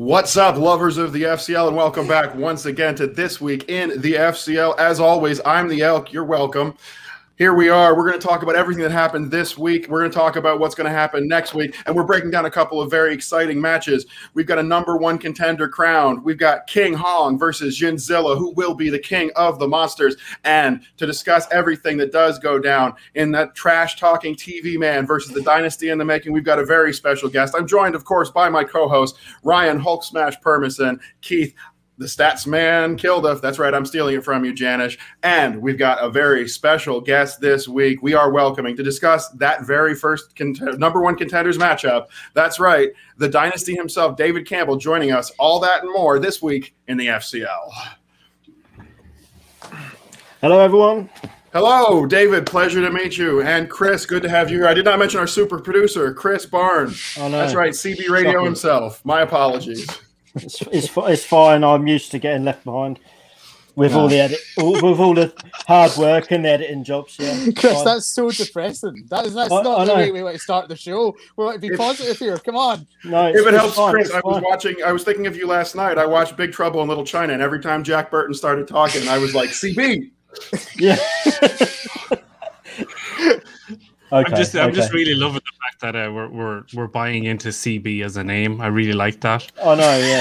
What's up, lovers of the FCL, and welcome back once again to This Week in the FCL. As always, I'm the Elk. You're welcome. Here we are. We're going to talk about everything that happened this week. We're going to talk about what's going to happen next week, and we're breaking down a couple of very exciting matches. We've got a #1 contender crowned. We've got King Hong versus Jinzilla, who will be the king of the monsters. And to discuss everything that does go down in that trash-talking TV man versus the dynasty in the making, we've got a very special guest. I'm joined, of course, by my co-host, Ryan Hulk Smash Permison, Keith, the stats man, Kilduff. That's right, I'm stealing it from you, Janish. And we've got a very special guest this week. We are welcoming to discuss that very first #1 contenders matchup. That's right, the dynasty himself, David Campbell, joining us. All that and more this week in the FCL. Hello, everyone. Hello, David. Pleasure to meet you. And Chris, good to have you here. I did not mention our super producer, Chris Barnes. Oh, no. That's right, CB Radio himself. My apologies. It's fine. I'm used to getting left behind with all the with all the hard work and the editing jobs. Yeah, Chris, that's so depressing. That's not the way we want to start the show. We want to be positive here. Come on. No, if it helps, Chris, I was thinking of you last night. I watched Big Trouble in Little China, and every time Jack Burton started talking, I was like, CB. Yeah. I'm just really loving the fact that we're buying into CB as a name. I really like that. Oh no, yeah.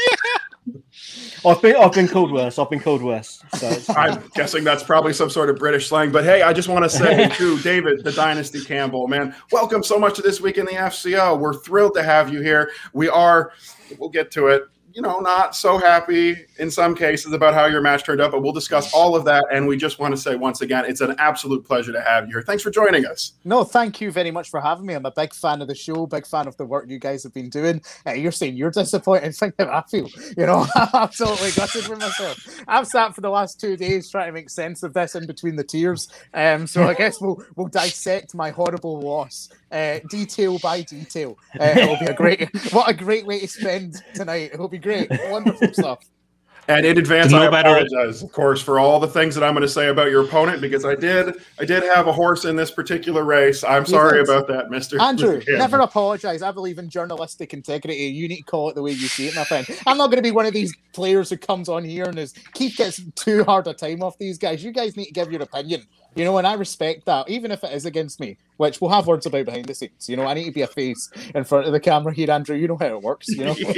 I've been called worse. So I'm guessing that's probably some sort of British slang. But hey, I just want to say to David, the Dynasty Campbell, man, welcome so much to This Week in the FCL. We're thrilled to have you here. We'll get to it. Not so happy in some cases about how your match turned out, but we'll discuss all of that. And we just want to say once again, it's an absolute pleasure to have you here. Thanks for joining us. No, thank you very much for having me. I'm a big fan of the show, big fan of the work you guys have been doing. You're saying you're disappointed. Think how I feel. I'm absolutely gutted with myself. I've sat for the last 2 days trying to make sense of this in between the tears. So I guess we'll dissect my horrible loss. Detail by detail. It will be what a great way to spend tonight. It will be great. Wonderful stuff. And in advance, I apologize, of course, for all the things that I'm going to say about your opponent, because I did have a horse in this particular race. I'm sorry about that, Mr. Andrew. Never apologize. I believe in journalistic integrity. You need to call it the way you see it, my friend. I'm not going to be one of these players who comes on here and Keith gets too hard a time off these guys. You guys need to give your opinion. And I respect that, even if it is against me, which we'll have words about behind the scenes. I need to be a face in front of the camera here, Andrew. You know how it works,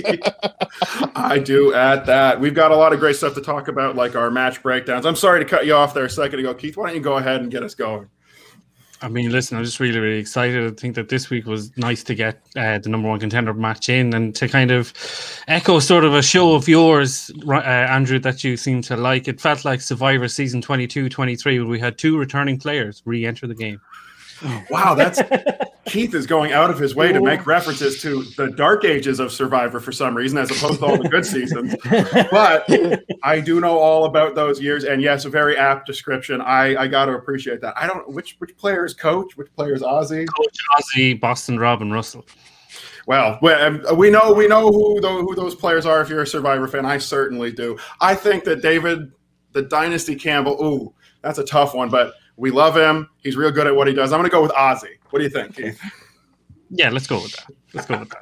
I do at that. We've got a lot of great stuff to talk about, like our match breakdowns. I'm sorry to cut you off there a second ago. Keith, why don't you go ahead and get us going? I mean, listen, I'm just really, really excited. I think that this week was nice to get the #1 contender match in and to kind of echo sort of a show of yours, Andrew, that you seem to like. It felt like Survivor Season 22-23 when we had 2 returning players re-enter the game. Wow, Keith is going out of his way to make references to the dark ages of Survivor for some reason, as opposed to all the good seasons. But I do know all about those years, and yes, a very apt description. I got to appreciate that. I don't which player is Coach, which player is Ozzy? Coach Ozzy, Boston Rob, and Russell. Well, we know who those players are. If you're a Survivor fan, I certainly do. I think that David, the Dynasty Campbell, ooh, that's a tough one, but we love him. He's real good at what he does. I'm going to go with Ozzy. What do you think, Keith? Yeah, let's go with that.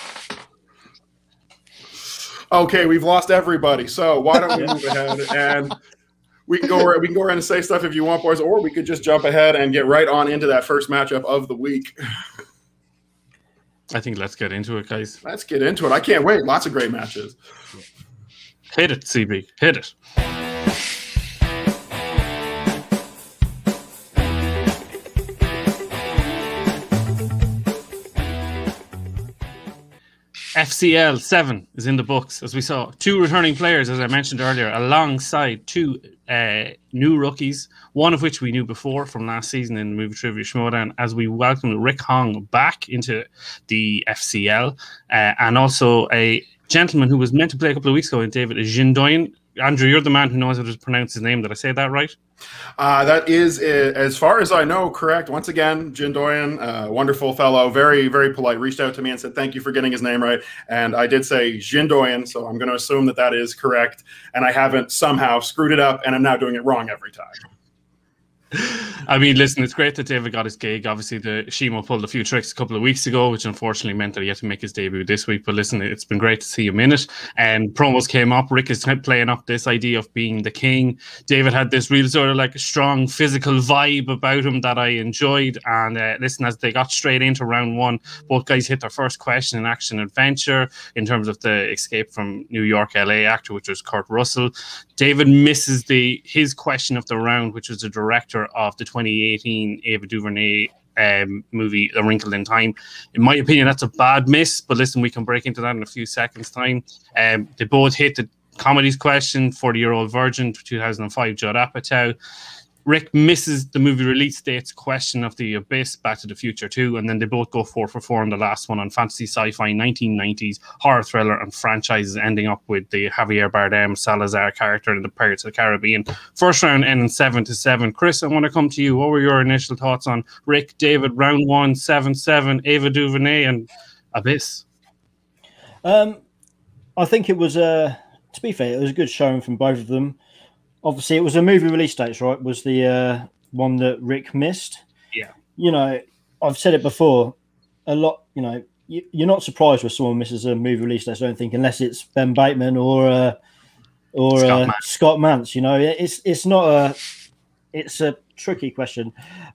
Okay, we've lost everybody. So why don't we move ahead and we can go around and say stuff if you want, boys, or we could just jump ahead and get right on into that first matchup of the week. I think let's get into it, guys. Let's get into it. I can't wait. Lots of great matches. Hit it, CB. Hit it. FCL 7 is in the books, as we saw. 2 returning players, as I mentioned earlier, alongside 2 new rookies, one of which we knew before from last season in the Movie Trivia Schmodown, as we welcome Rick Hong back into the FCL, and also a gentleman who was meant to play a couple of weeks ago in David Jindoyan. Andrew, you're the man who knows how to pronounce his name. Did I say that right? That is, as far as I know, correct. Once again, Jindoyan, wonderful fellow, very, very polite, reached out to me and said, thank you for getting his name right. And I did say Jindoyan, so I'm going to assume that that is correct. And I haven't somehow screwed it up, and I'm now doing it wrong every time. I mean, listen, it's great that David got his gig. Obviously, the Shimo pulled a few tricks a couple of weeks ago, which unfortunately meant that he had to make his debut this week. But listen, it's been great to see him in it. And promos came up. Rick is playing up this idea of being the king. David had this real sort of like strong physical vibe about him that I enjoyed. And listen, as they got straight into round one, both guys hit their first question in action adventure in terms of the escape from New York, LA actor, which was Kurt Russell. David misses his question of the round, which was the director of the 2018 Ava DuVernay movie, A Wrinkle in Time. In my opinion, that's a bad miss, but listen, we can break into that in a few seconds' time. They both hit the comedies question, 40-Year-Old Virgin, 2005, Judd Apatow. Rick misses the movie release date's question of The Abyss, Back to the Future 2, and then they both go 4 for 4 on the last one on fantasy, sci-fi, 1990s, horror thriller, and franchises, ending up with the Javier Bardem Salazar character in the Pirates of the Caribbean. First round ending 7-7. Chris, I want to come to you. What were your initial thoughts on Rick, David, round 1, 7-7, Ava DuVernay, and Abyss? I think it was, to be fair, it was a good showing from both of them. Obviously, it was a movie release dates, right? Was the one that Rick missed. Yeah. You know, I've said it before. A lot, you know, you're not surprised when someone misses a movie release date, I don't think, unless it's Ben Bateman or Scott Mantz. You know, it's a tricky question.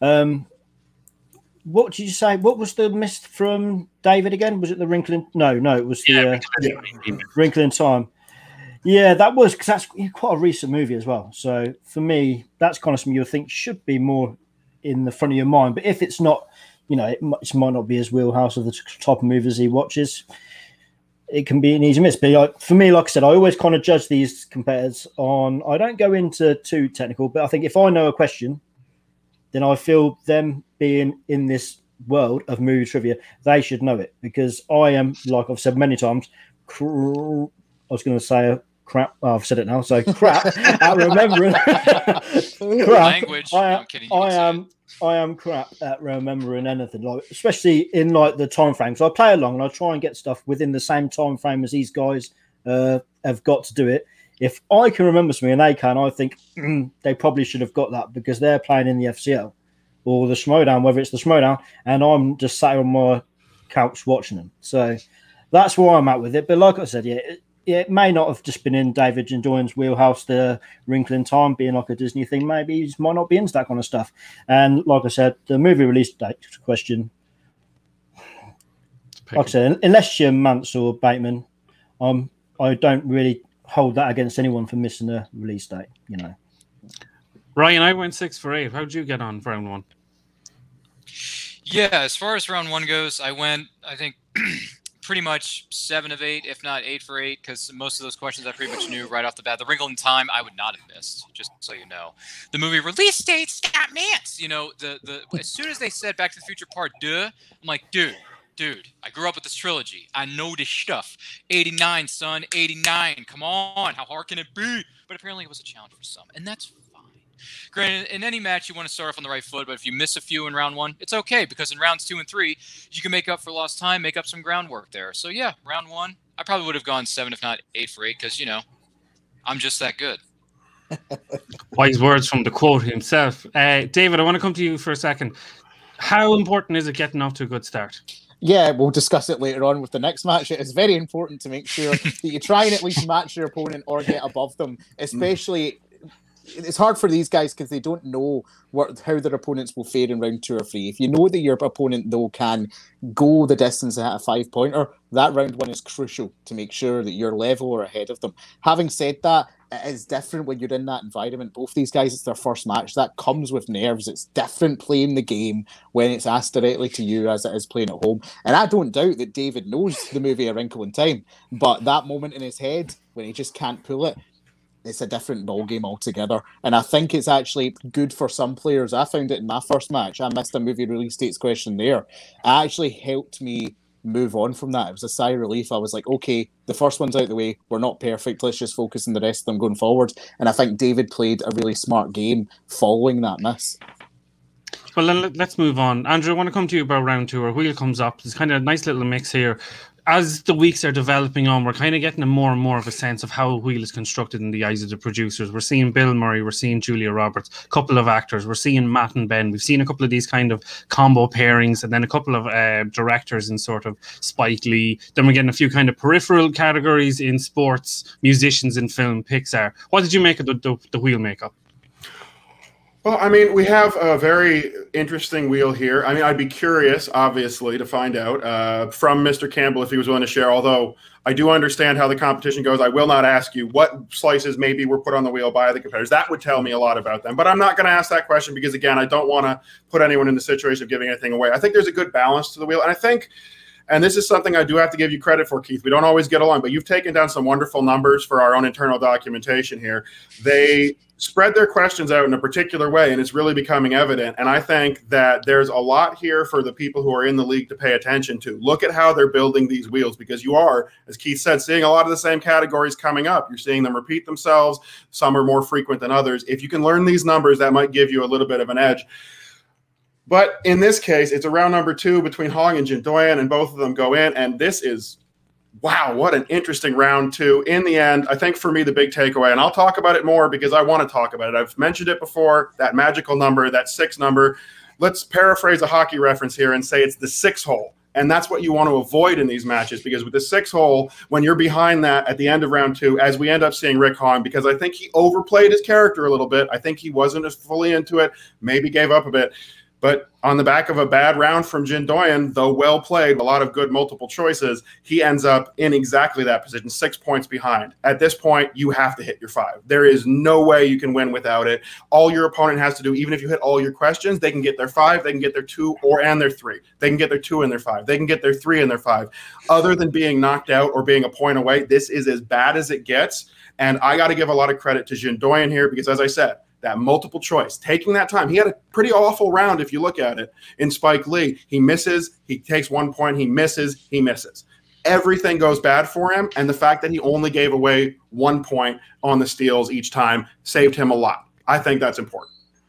What did you say? What was the miss from David again? Was it the Wrinkle in? No, it was the Wrinkle in Time. Yeah, that was, because that's quite a recent movie as well. So for me, that's kind of something you'll think should be more in the front of your mind. But if it's not, you know, it might not be his wheelhouse of the type of movies he watches. It can be an easy miss. But like, for me, like I said, I always kind of judge these competitors on, I don't go into too technical, but I think if I know a question, then I feel them being in this world of movie trivia, they should know it. Because I am, like I've said many times, I was going to say crap. Oh, I've said it now. So crap at remembering. Language. I am crap at remembering anything. Like, especially in like the time frames. I play along and I try and get stuff within the same time frame as these guys have got to do it. If I can remember something and they can, I think they probably should have got that because they're playing in the FCL or the Schmodown, whether it's the Schmodown, and I'm just sat on my couch watching them. So that's where I'm at with it. But like I said, it may not have just been in David Doyne's wheelhouse, the Wrinkle in Time being like a Disney thing. Maybe he might not be into that kind of stuff. And like I said, the movie release date question, like I said, unless you're Mantz or Bateman, I don't really hold that against anyone for missing a release date, you know. Ryan, I went 6 for 8. How'd you get on for round 1? Yeah, as far as round 1 goes, I went, I think, pretty much 7 of 8, if not 8 for 8, because most of those questions I pretty much knew right off the bat. The Wrinkle in Time, I would not have missed, just so you know. The movie release date, Scott Mantz. You know, the as soon as they said Back to the Future Part 2, I'm like, dude, I grew up with this trilogy. I know this stuff. 89, son, 89. Come on, how hard can it be? But apparently it was a challenge for some, and that's fine. Granted, in any match, you want to start off on the right foot, but if you miss a few in round 1, it's okay, because in rounds 2 and 3, you can make up for lost time, make up some groundwork there. So yeah, round 1, I probably would have gone 7, if not 8 for 8, because, you know, I'm just that good. Wise words from the quote himself. David, I want to come to you for a second. How important is it getting off to a good start? Yeah, we'll discuss it later on with the next match. It is very important to make sure that you try and at least match your opponent or get above them, especially... It's hard for these guys because they don't know how their opponents will fare in round 2 or 3. If you know that your opponent, though, can go the distance at a 5-pointer, that round 1 is crucial to make sure that you're level or ahead of them. Having said that, it is different when you're in that environment. Both these guys, it's their first match. That comes with nerves. It's different playing the game when it's asked directly to you as it is playing at home. And I don't doubt that David knows the movie A Wrinkle in Time, but that moment in his head when he just can't pull it, it's a different ballgame altogether. And I think it's actually good for some players. I found it in my first match. I missed a movie release dates question there. It actually helped me move on from that. It was a sigh of relief. I was like, okay, the first one's out the way. We're not perfect. Let's just focus on the rest of them going forward. And I think David played a really smart game following that miss. Well, then let's move on. Andrew, I want to come to you about round 2. Our wheel comes up. There's kind of a nice little mix here. as the weeks are developing on, we're kind of getting a more and more of a sense of how a wheel is constructed in the eyes of the producers. We're seeing Bill Murray, we're seeing Julia Roberts, a couple of actors, we're seeing Matt and Ben. We've seen a couple of these kind of combo pairings, and then a couple of directors in sort of Spike Lee. Then we're getting a few kind of peripheral categories in sports, musicians in film, Pixar. What did you make of the wheel makeup? Well, I mean, we have a very interesting wheel here. I mean, I'd be curious, obviously, to find out from Mr. Campbell if he was willing to share, although I do understand how the competition goes. I will not ask you what slices maybe were put on the wheel by the competitors. That would tell me a lot about them. But I'm not going to ask that question because, again, I don't want to put anyone in the situation of giving anything away. I think there's a good balance to the wheel. And I think, and this is something I do have to give you credit for, Keith. We don't always get along, but you've taken down some wonderful numbers for our own internal documentation here. They spread their questions out in a particular way, and it's really becoming evident. And I think that there's a lot here for the people who are in the league to pay attention to. Look at how they're building these wheels, because you are, as Keith said, seeing a lot of the same categories coming up. You're seeing them repeat themselves. Some are more frequent than others. If you can learn these numbers, that might give you a little bit of an edge. But in this case, it's a round number 2 between Hong and Jin Doyen, and both of them go in. And this is, wow, what an interesting round 2. In the end, I think for me, the big takeaway, and I'll talk about it more because I want to talk about it. I've mentioned it before, that magical number, that 6 number. Let's paraphrase a hockey reference here and say it's the 6 hole. And that's what you want to avoid in these matches, because with the 6 hole, when you're behind that at the end of round 2, as we end up seeing Rick Hong, because I think he overplayed his character a little bit. I think he wasn't as fully into it, maybe gave up a bit. But on the back of a bad round from Jin Doyen, though well played, a lot of good multiple choices, he ends up in exactly that position, 6 points behind. At this point, you have to hit your 5. There is no way you can win without it. All your opponent has to do, even if you hit all your questions, they can get their 5, they can get their 2 and their 3. They can get their 2 and their 5. They can get their 3 and their 5. Other than being knocked out or being a point away, this is as bad as it gets. And I got to give a lot of credit to Jin Doyen here because, as I said, that multiple choice, taking that time. He had a pretty awful round if you look at it in Spike Lee. He misses, he takes 1 point, he misses, he misses. Everything goes bad for him, and the fact that he only gave away 1 point on the steals each time saved him a lot. I think that's important.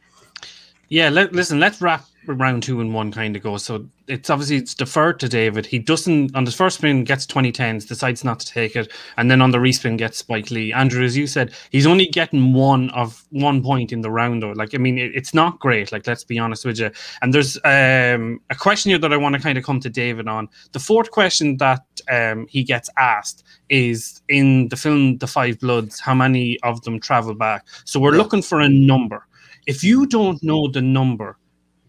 Yeah, listen, let's wrap round 2 in one kind of go. So it's deferred to David. He doesn't, on the first spin, gets 2010s, decides not to take it, and then on the respin gets Spike Lee. Andrew, as you said, he's only getting 1 point in the round, though. Like, I mean, it's not great, like, let's be honest with you. And there's a question here that I want to kind of come to David on. The 4th question that he gets asked is, in the film The Five Bloods, how many of them travel back? So we're looking for a number. If you don't know the number,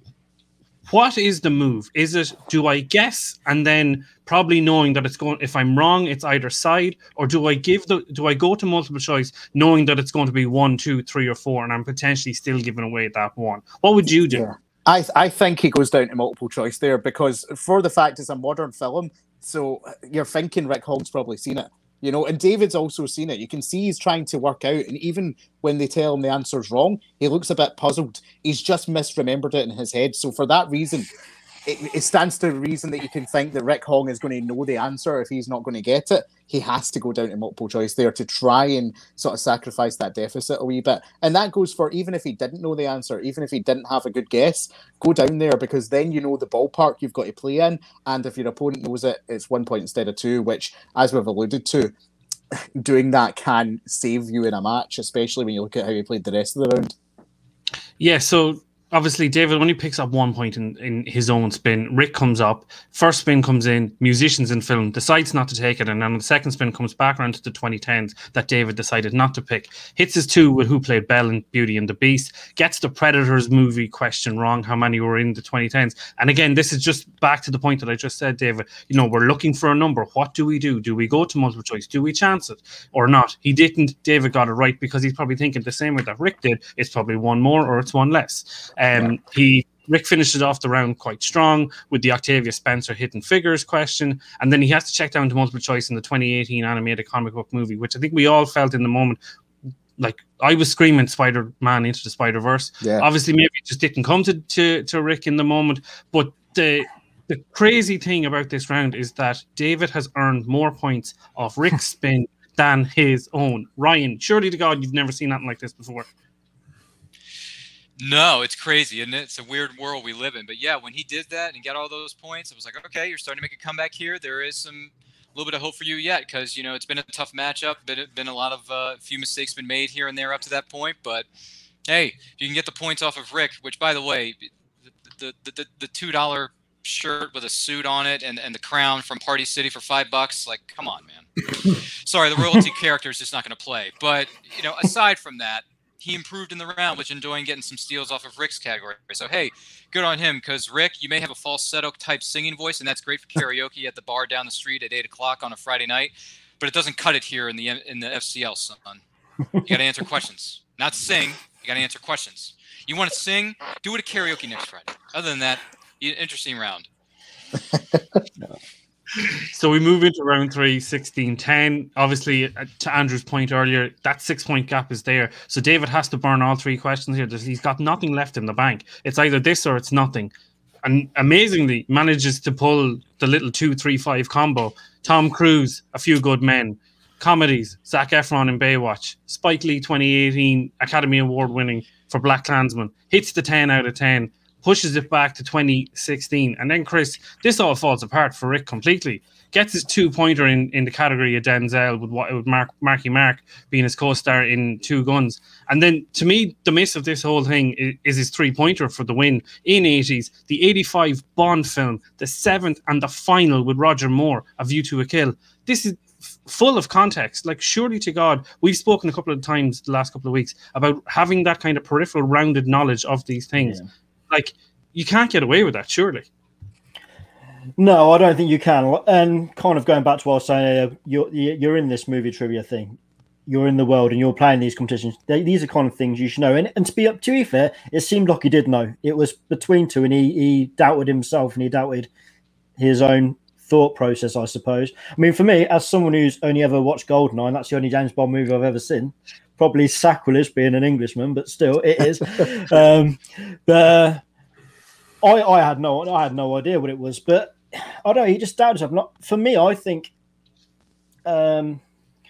what is the move? Is it, do I guess and then probably knowing that it's going, if I'm wrong, it's either side, or do I go to multiple choice knowing that it's going to be 1, 2, 3, or 4, and I'm potentially still giving away that 1? What would you do? Yeah. I think he goes down to multiple choice there, because for the fact it's a modern film, so you're thinking Rick Hong's probably seen it. You know, and David's also seen it. You can see he's trying to work out, and even when they tell him the answer's wrong, he looks a bit puzzled. He's just misremembered it in his head. So for that reason, it stands to reason that you can think that Rick Hong is going to know the answer if he's not going to get it. He has to go down to multiple choice there to try and sort of sacrifice that deficit a wee bit. And that goes for even if he didn't know the answer, even if he didn't have a good guess, go down there, because then you know the ballpark you've got to play in. And if your opponent knows it, it's 1 point instead of 2, which, as we've alluded to, doing that can save you in a match, especially when you look at how he played the rest of the round. Yeah, so obviously David only picks up 1 point in his own spin. Rick comes up, first spin comes in, musicians in film, decides not to take it, and then on the second spin comes back around to the 2010s that David decided not to pick. Hits his 2 with who played Belle in Beauty and the Beast, gets the Predators movie question wrong, how many were in the 2010s. And again, this is just back to the point that I just said, David. You know, we're looking for a number. What do we do? Do we go to multiple choice? Do we chance it or not? He didn't. David got it right because he's probably thinking the same way that Rick did. It's probably 1 more or it's 1 less. Rick finishes off the round quite strong with the Octavia Spencer Hidden Figures question, and then he has to check down to multiple choice in the 2018 animated comic book movie, which I think we all felt in the moment. Like, I was screaming Spider-Man Into the Spider-Verse. Yeah. Obviously, maybe it just didn't come to Rick in the moment, but the crazy thing about this round is that David has earned more points off Rick's spin than his own. Ryan, surely to God, you've never seen nothing like this before. No, it's crazy, and it's a weird world we live in. But yeah, when he did that and got all those points, I was like, okay, you're starting to make a comeback here. There is some little bit of hope for you yet, because it's been a tough matchup. Been a lot of few mistakes been made here and there up to that point. But hey, if you can get the points off of Rick, which by the way, the $2 shirt with a suit on it and the crown from Party City for $5, like, come on, man. Sorry, the royalty character is just not going to play. But aside from that, he improved in the round, which enjoying getting some steals off of Rick's category. So hey, good on him, because Rick, you may have a falsetto type singing voice, and that's great for karaoke at the bar down the street at 8 o'clock on a Friday night, but it doesn't cut it here in the FCL, son. You got to answer questions, not sing. You got to answer questions. You want to sing? Do it at karaoke next Friday. Other than that, interesting round. So we move into round 3, 16-10. Obviously, to Andrew's point earlier, that 6-point gap is there. So David has to burn all 3 questions here. He's got nothing left in the bank. It's either this or it's nothing. And amazingly, manages to pull the little 2-3-5 combo. Tom Cruise, A Few Good Men. Comedies, Zac Efron in Baywatch. Spike Lee 2018 Academy Award winning for Black Klansman. Hits the 10 out of 10. Pushes it back to 2016. And then, Chris, this all falls apart for Rick completely. Gets his 2-pointer in the category of Denzel, with Marky Mark being his co-star in Two Guns. And then, to me, the miss of this whole thing is his 3-pointer for the win in 80s. The 85 Bond film, the 7th and the final with Roger Moore, A View to a Kill. This is full of context. Like, surely to God, we've spoken a couple of times the last couple of weeks about having that kind of peripheral rounded knowledge of these things. Yeah. Like, you can't get away with that, surely. No, I don't think you can. And kind of going back to what I was saying, you're in this movie trivia thing. You're in the world and you're playing these competitions. These are kind of things you should know. And to be fair, it seemed like he did know. It was between two, and he doubted himself and he doubted his own thought process, I suppose. I mean, for me, as someone who's only ever watched Goldeneye, and that's the only James Bond movie I've ever seen. Probably sacrilege being an Englishman, but still, it is. I had no idea what it was, but I don't know. He just doubted himself. Not for me. I think it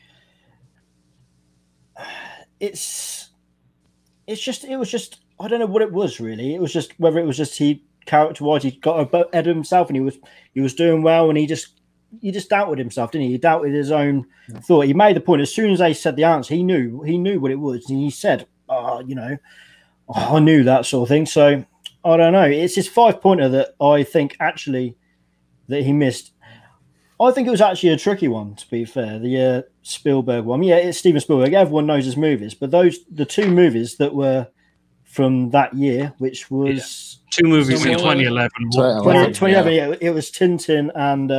was just I don't know what it was really. It was just whether it was just he character-wise he got ahead of himself and he was doing well, and he just doubted himself, didn't he? He doubted his own thought. He made the point as soon as they said the answer, he knew what it was, and he said, I knew that sort of thing. So I don't know. It's his 5-pointer that I think actually that he missed. I think it was actually a tricky one, to be fair. The Spielberg one. Yeah, it's Steven Spielberg. Everyone knows his movies, but the 2 movies that were from that year, which was 2 movies in 2011. 2011, yeah, it was Tintin and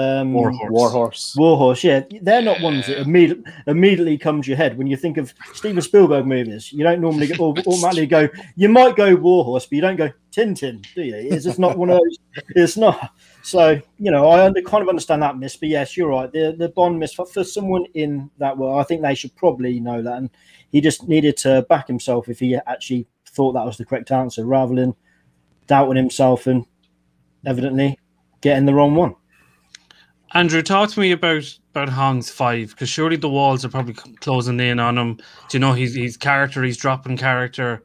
Warhorse. Yeah, they're not ones that immediately come to your head when you think of Steven Spielberg movies. You don't normally automatically go. You might go Warhorse, but you don't go Tintin, do you? It's just not one of those. It's not. So I kind of understand that miss, but yes, you're right. The Bond miss for someone in that world, I think they should probably know that, and he just needed to back himself if he actually thought that was the correct answer, rather than doubting himself and evidently getting the wrong one. Andrew, talk to me about Hong's 5, because surely the walls are probably closing in on him. Do you know he's character, he's dropping character.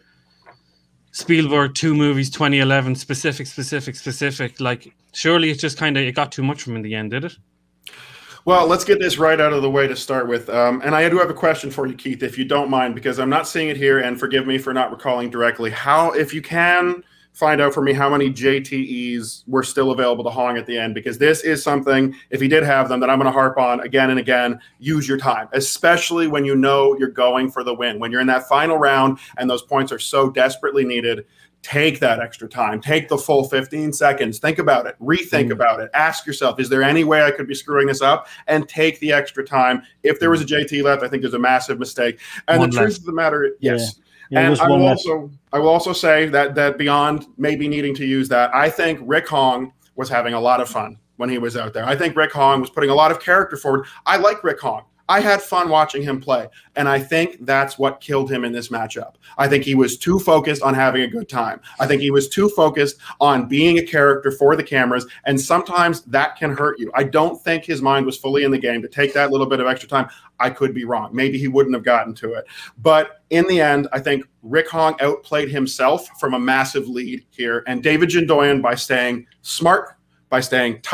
Spielberg 2 movies, 2011, specific. Like, surely it's just kind of, it got too much from him in the end, did it? Well, let's get this right out of the way to start with. And I do have a question for you, Keith, if you don't mind, because I'm not seeing it here, and forgive me for not recalling directly. If you can find out for me how many JTEs were still available to Hong at the end, because this is something, if he did have them, that I'm going to harp on again and again. Use your time, especially when you know you're going for the win. When you're in that final round and those points are so desperately needed, take that extra time. Take the full 15 seconds. Think about it. Rethink about it. Ask yourself, is there any way I could be screwing this up? And take the extra time. If there was a JT left, I think there's a massive mistake. And the truth of the matter, yes. Yeah, and I will also say that beyond maybe needing to use that, I think Rick Hong was having a lot of fun when he was out there. I think Rick Hong was putting a lot of character forward. I like Rick Hong. I had fun watching him play, and I think that's what killed him in this matchup. I think he was too focused on having a good time. I think he was too focused on being a character for the cameras, and sometimes that can hurt you. I don't think his mind was fully in the game to take that little bit of extra time. I could be wrong. Maybe he wouldn't have gotten to it. But in the end, I think Rick Hong outplayed himself from a massive lead here, and David Jindoyan, by staying smart, by staying tight,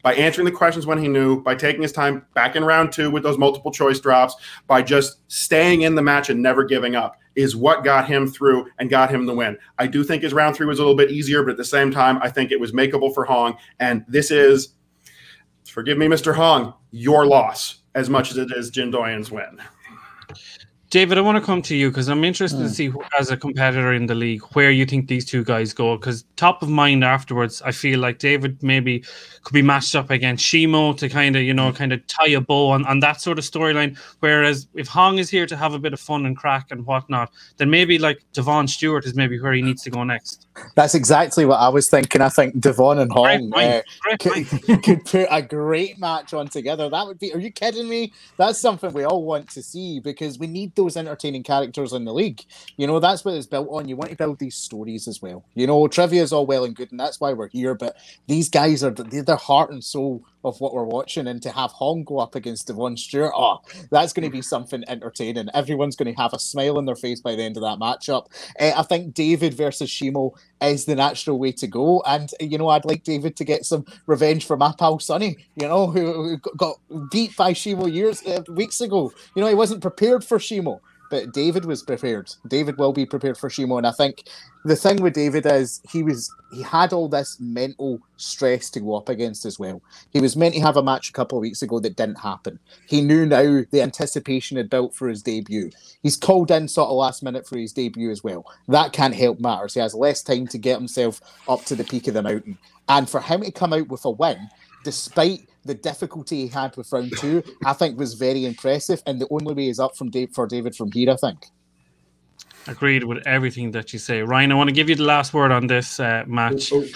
by answering the questions when he knew, by taking his time back in round 2 with those multiple choice drops, by just staying in the match and never giving up, is what got him through and got him the win. I do think his round 3 was a little bit easier, but at the same time, I think it was makeable for Hong. And this is, forgive me, Mr. Hong, your loss as much as it is Jin Doyen's win. David, I want to come to you because I'm interested to see, as a competitor in the league, where you think these two guys go. Because top of mind afterwards, I feel like David maybe could be matched up against Shimo to kind of tie a bow on that sort of storyline. Whereas if Hong is here to have a bit of fun and crack and whatnot, then maybe like Devon Stewart is maybe where he needs to go next. That's exactly what I was thinking. I think Devon and Hong could put a great match on together. That would be, are you kidding me? That's something we all want to see because we need those entertaining characters in the league. You know, that's what it's built on. You want to build these stories as well. You know, trivia is all well and good, and that's why we're here, but these guys are the heart and soul of what we're watching, and to have Hong go up against Devon Stewart, that's going to be something entertaining. Everyone's going to have a smile on their face by the end of that matchup. I think David versus Shimo is the natural way to go, and you know, I'd like David to get some revenge for my pal Sonny, you know, who got beat by Shimo weeks ago. You know, he wasn't prepared for Shimo, but David was prepared. David will be prepared for Shimo, and I think the thing with David is he had all this mental stress to go up against as well. He was meant to have a match a couple of weeks ago that didn't happen. He knew now the anticipation had built for his debut. He's called in sort of last minute for his debut as well. That can't help matters. He has less time to get himself up to the peak of the mountain. And for him to come out with a win, despite the difficulty he had with round 2, I think was very impressive. And the only way is up for David from here, I think. Agreed with everything that you say. Ryan, I want to give you the last word on this match. The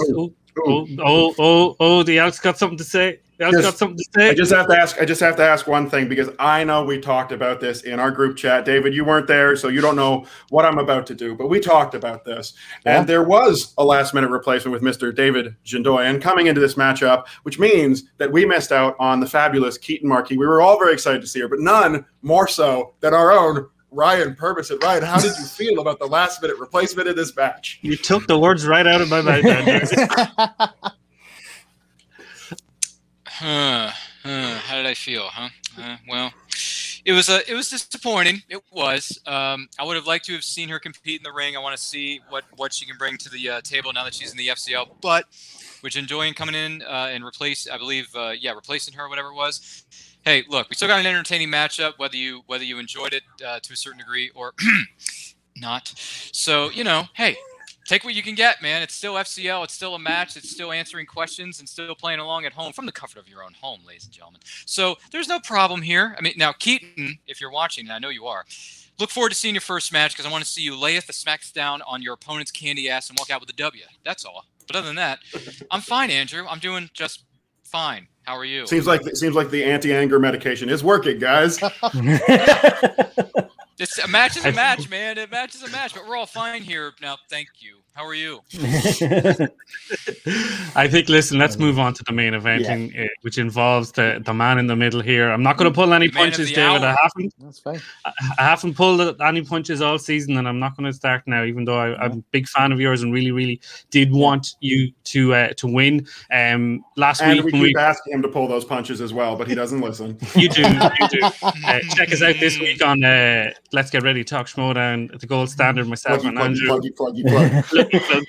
Elk's got something to say. I just have to ask one thing, because I know we talked about this in our group chat. David, you weren't there, so you don't know what I'm about to do, but we talked about this. Yeah. And there was a last-minute replacement with Mr. David Jin Doyen coming into this matchup, which means that we missed out on the fabulous Keaton Marquis. We were all very excited to see her, but none more so than our own Ryan Purvis. And Ryan, how did you feel about the last-minute replacement in this match? You took the words right out of my mouth. How did I feel? Well, it was disappointing. It was. I would have liked to have seen her compete in the ring. I want to see what she can bring to the table now that she's in the FCL. But with Jin Doyen coming in and replacing her, whatever it was. Hey, look, we still got an entertaining matchup, whether you enjoyed it to a certain degree or not. So, you know, hey, take what you can get, man. It's still FCL. It's still a match. It's still answering questions and still playing along at home from the comfort of your own home, ladies and gentlemen. So there's no problem here. I mean, now, Keaton, if you're watching, and I know you are, look forward to seeing your first match because I want to see you lay the smacks down on your opponent's candy ass and walk out with a W. That's all. But other than that, I'm fine, Andrew. I'm doing just fine. How are you? Seems like the anti-anger medication is working, guys. It's a match is a match, man. A match is a match, but we're all fine here now. Thank you. How are you? I think, listen, let's move on to the main event, which involves the man in the middle here. I'm not going to pull any punches, David. That's fine. I haven't pulled any punches all season, and I'm not going to start now, even though I'm a big fan of yours and really, really did want you to win. Last week, we keep asking him to pull those punches as well, but he doesn't listen. You do. Check us out this week on Let's Get Ready Talk Schmoedown, the gold standard, myself and Andrew. Pluggy.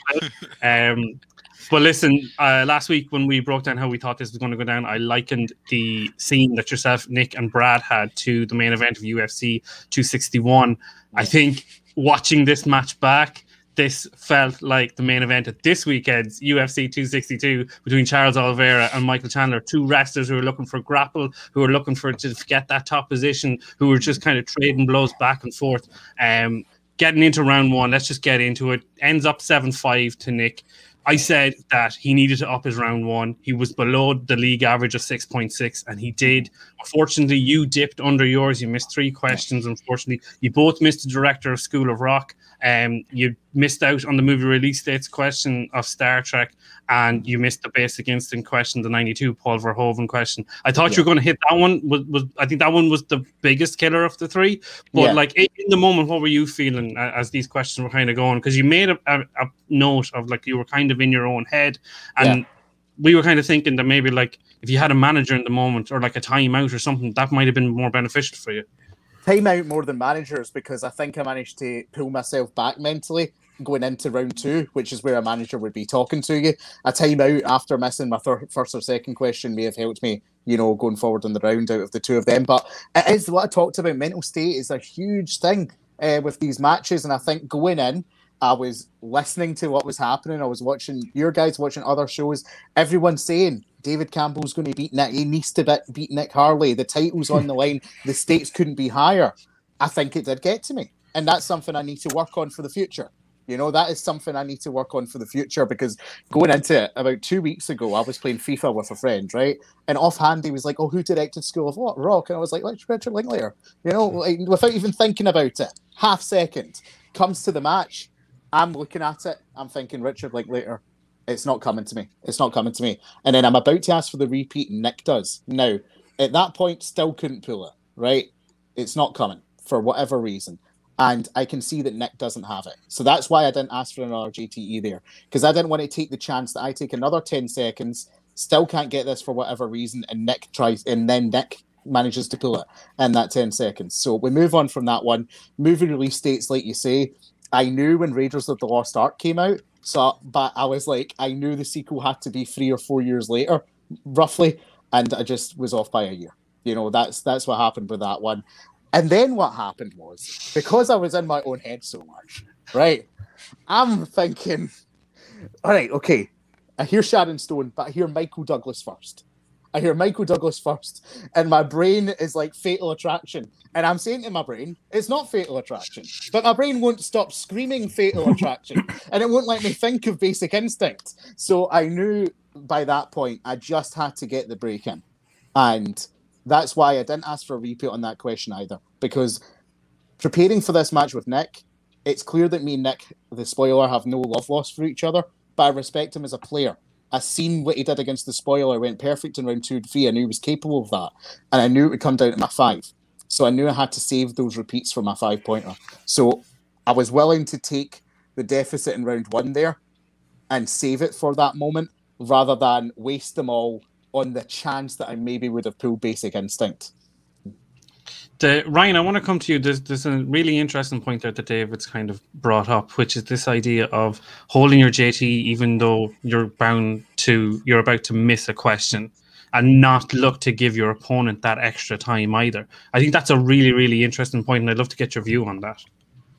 But listen, last week when we broke down how we thought this was going to go down, I likened the scene that yourself, Nick, and Brad had to the main event of UFC 261. I think watching this match back, this felt like the main event at this weekend's UFC 262 between Charles Oliveira and Michael Chandler, two wrestlers who are looking for grapple, who are looking to get that top position, who are just kind of trading blows back and forth. Getting into round 1, let's just get into it. Ends up 7-5 to Nick. I said that he needed to up his round 1. He was below the league average of 6.6, and he did. Unfortunately, you dipped under yours. You missed 3 questions. Unfortunately, you both missed the director of School of Rock. You missed out on the movie release dates question of Star Trek, and you missed the Basic Instinct question, the 92 Paul Verhoeven question. I thought you were going to hit that one. I think that one was the biggest killer of the 3. But like in the moment, what were you feeling as these questions were kind of going? Because you made a note of like you were kind of in your own head, and we were kind of thinking that maybe like if you had a manager in the moment or like a timeout or something, that might have been more beneficial for you. Timeout more than managers, because I think I managed to pull myself back mentally going into round 2, which is where a manager would be talking to you. A timeout after missing my first or second question may have helped me, going forward in the round out of the two of them. But it is what I talked about. Mental state is a huge thing with these matches, and I think going in, I was listening to what was happening. I was watching your guys, watching other shows. Everyone's saying David Campbell's going to beat Nick. He needs to beat Nick Harley. The title's on the line. The stakes couldn't be higher. I think it did get to me. And that's something I need to work on for the future. That is something I need to work on for the future, because going into it about 2 weeks ago, I was playing FIFA with a friend, right? And offhand, he was like, "Oh, who directed School of Rock?" And I was like, Richard Linklater. Like, without even thinking about it, half second comes to the match. I'm looking at it. I'm thinking, Richard Linklater. It's not coming to me. It's not coming to me. And then I'm about to ask for the repeat, and Nick does. Now, at that point, still couldn't pull it, right? It's not coming for whatever reason. And I can see that Nick doesn't have it. So that's why I didn't ask for another JTE there, because I didn't want to take the chance that I take another 10 seconds, still can't get this for whatever reason, and Nick tries, and then Nick manages to pull it in that 10 seconds. So we move on from that one. Movie release dates, like you say, I knew when Raiders of the Lost Ark came out, but I was like, I knew the sequel had to be 3 or 4 years later, roughly, and I just was off by a year. That's what happened with that one. And then what happened was, because I was in my own head so much, right, I'm thinking, all right, okay, I hear Sharon Stone, but I hear Michael Douglas first. And my brain is like Fatal Attraction. And I'm saying to my brain, it's not Fatal Attraction. But my brain won't stop screaming Fatal Attraction. And it won't let me think of Basic Instinct. So I knew by that point, I just had to get the break in. And that's why I didn't ask for a repeat on that question either. Because preparing for this match with Nick, it's clear that me and Nick, the spoiler, have no love lost for each other. But I respect him as a player. I seen what he did against the spoiler, went perfect in round 2 and 3. I knew he was capable of that. And I knew it would come down to my 5. So I knew I had to save those repeats for my 5-pointer. So I was willing to take the deficit in round 1 there and save it for that moment, rather than waste them all on the chance that I maybe would have pulled Basic Instinct. Ryan, I want to come to you. There's a really interesting point there that David's kind of brought up, which is this idea of holding your JT even though you're about to miss a question, and not look to give your opponent that extra time either. I think that's a really, really interesting point, and I'd love to get your view on that.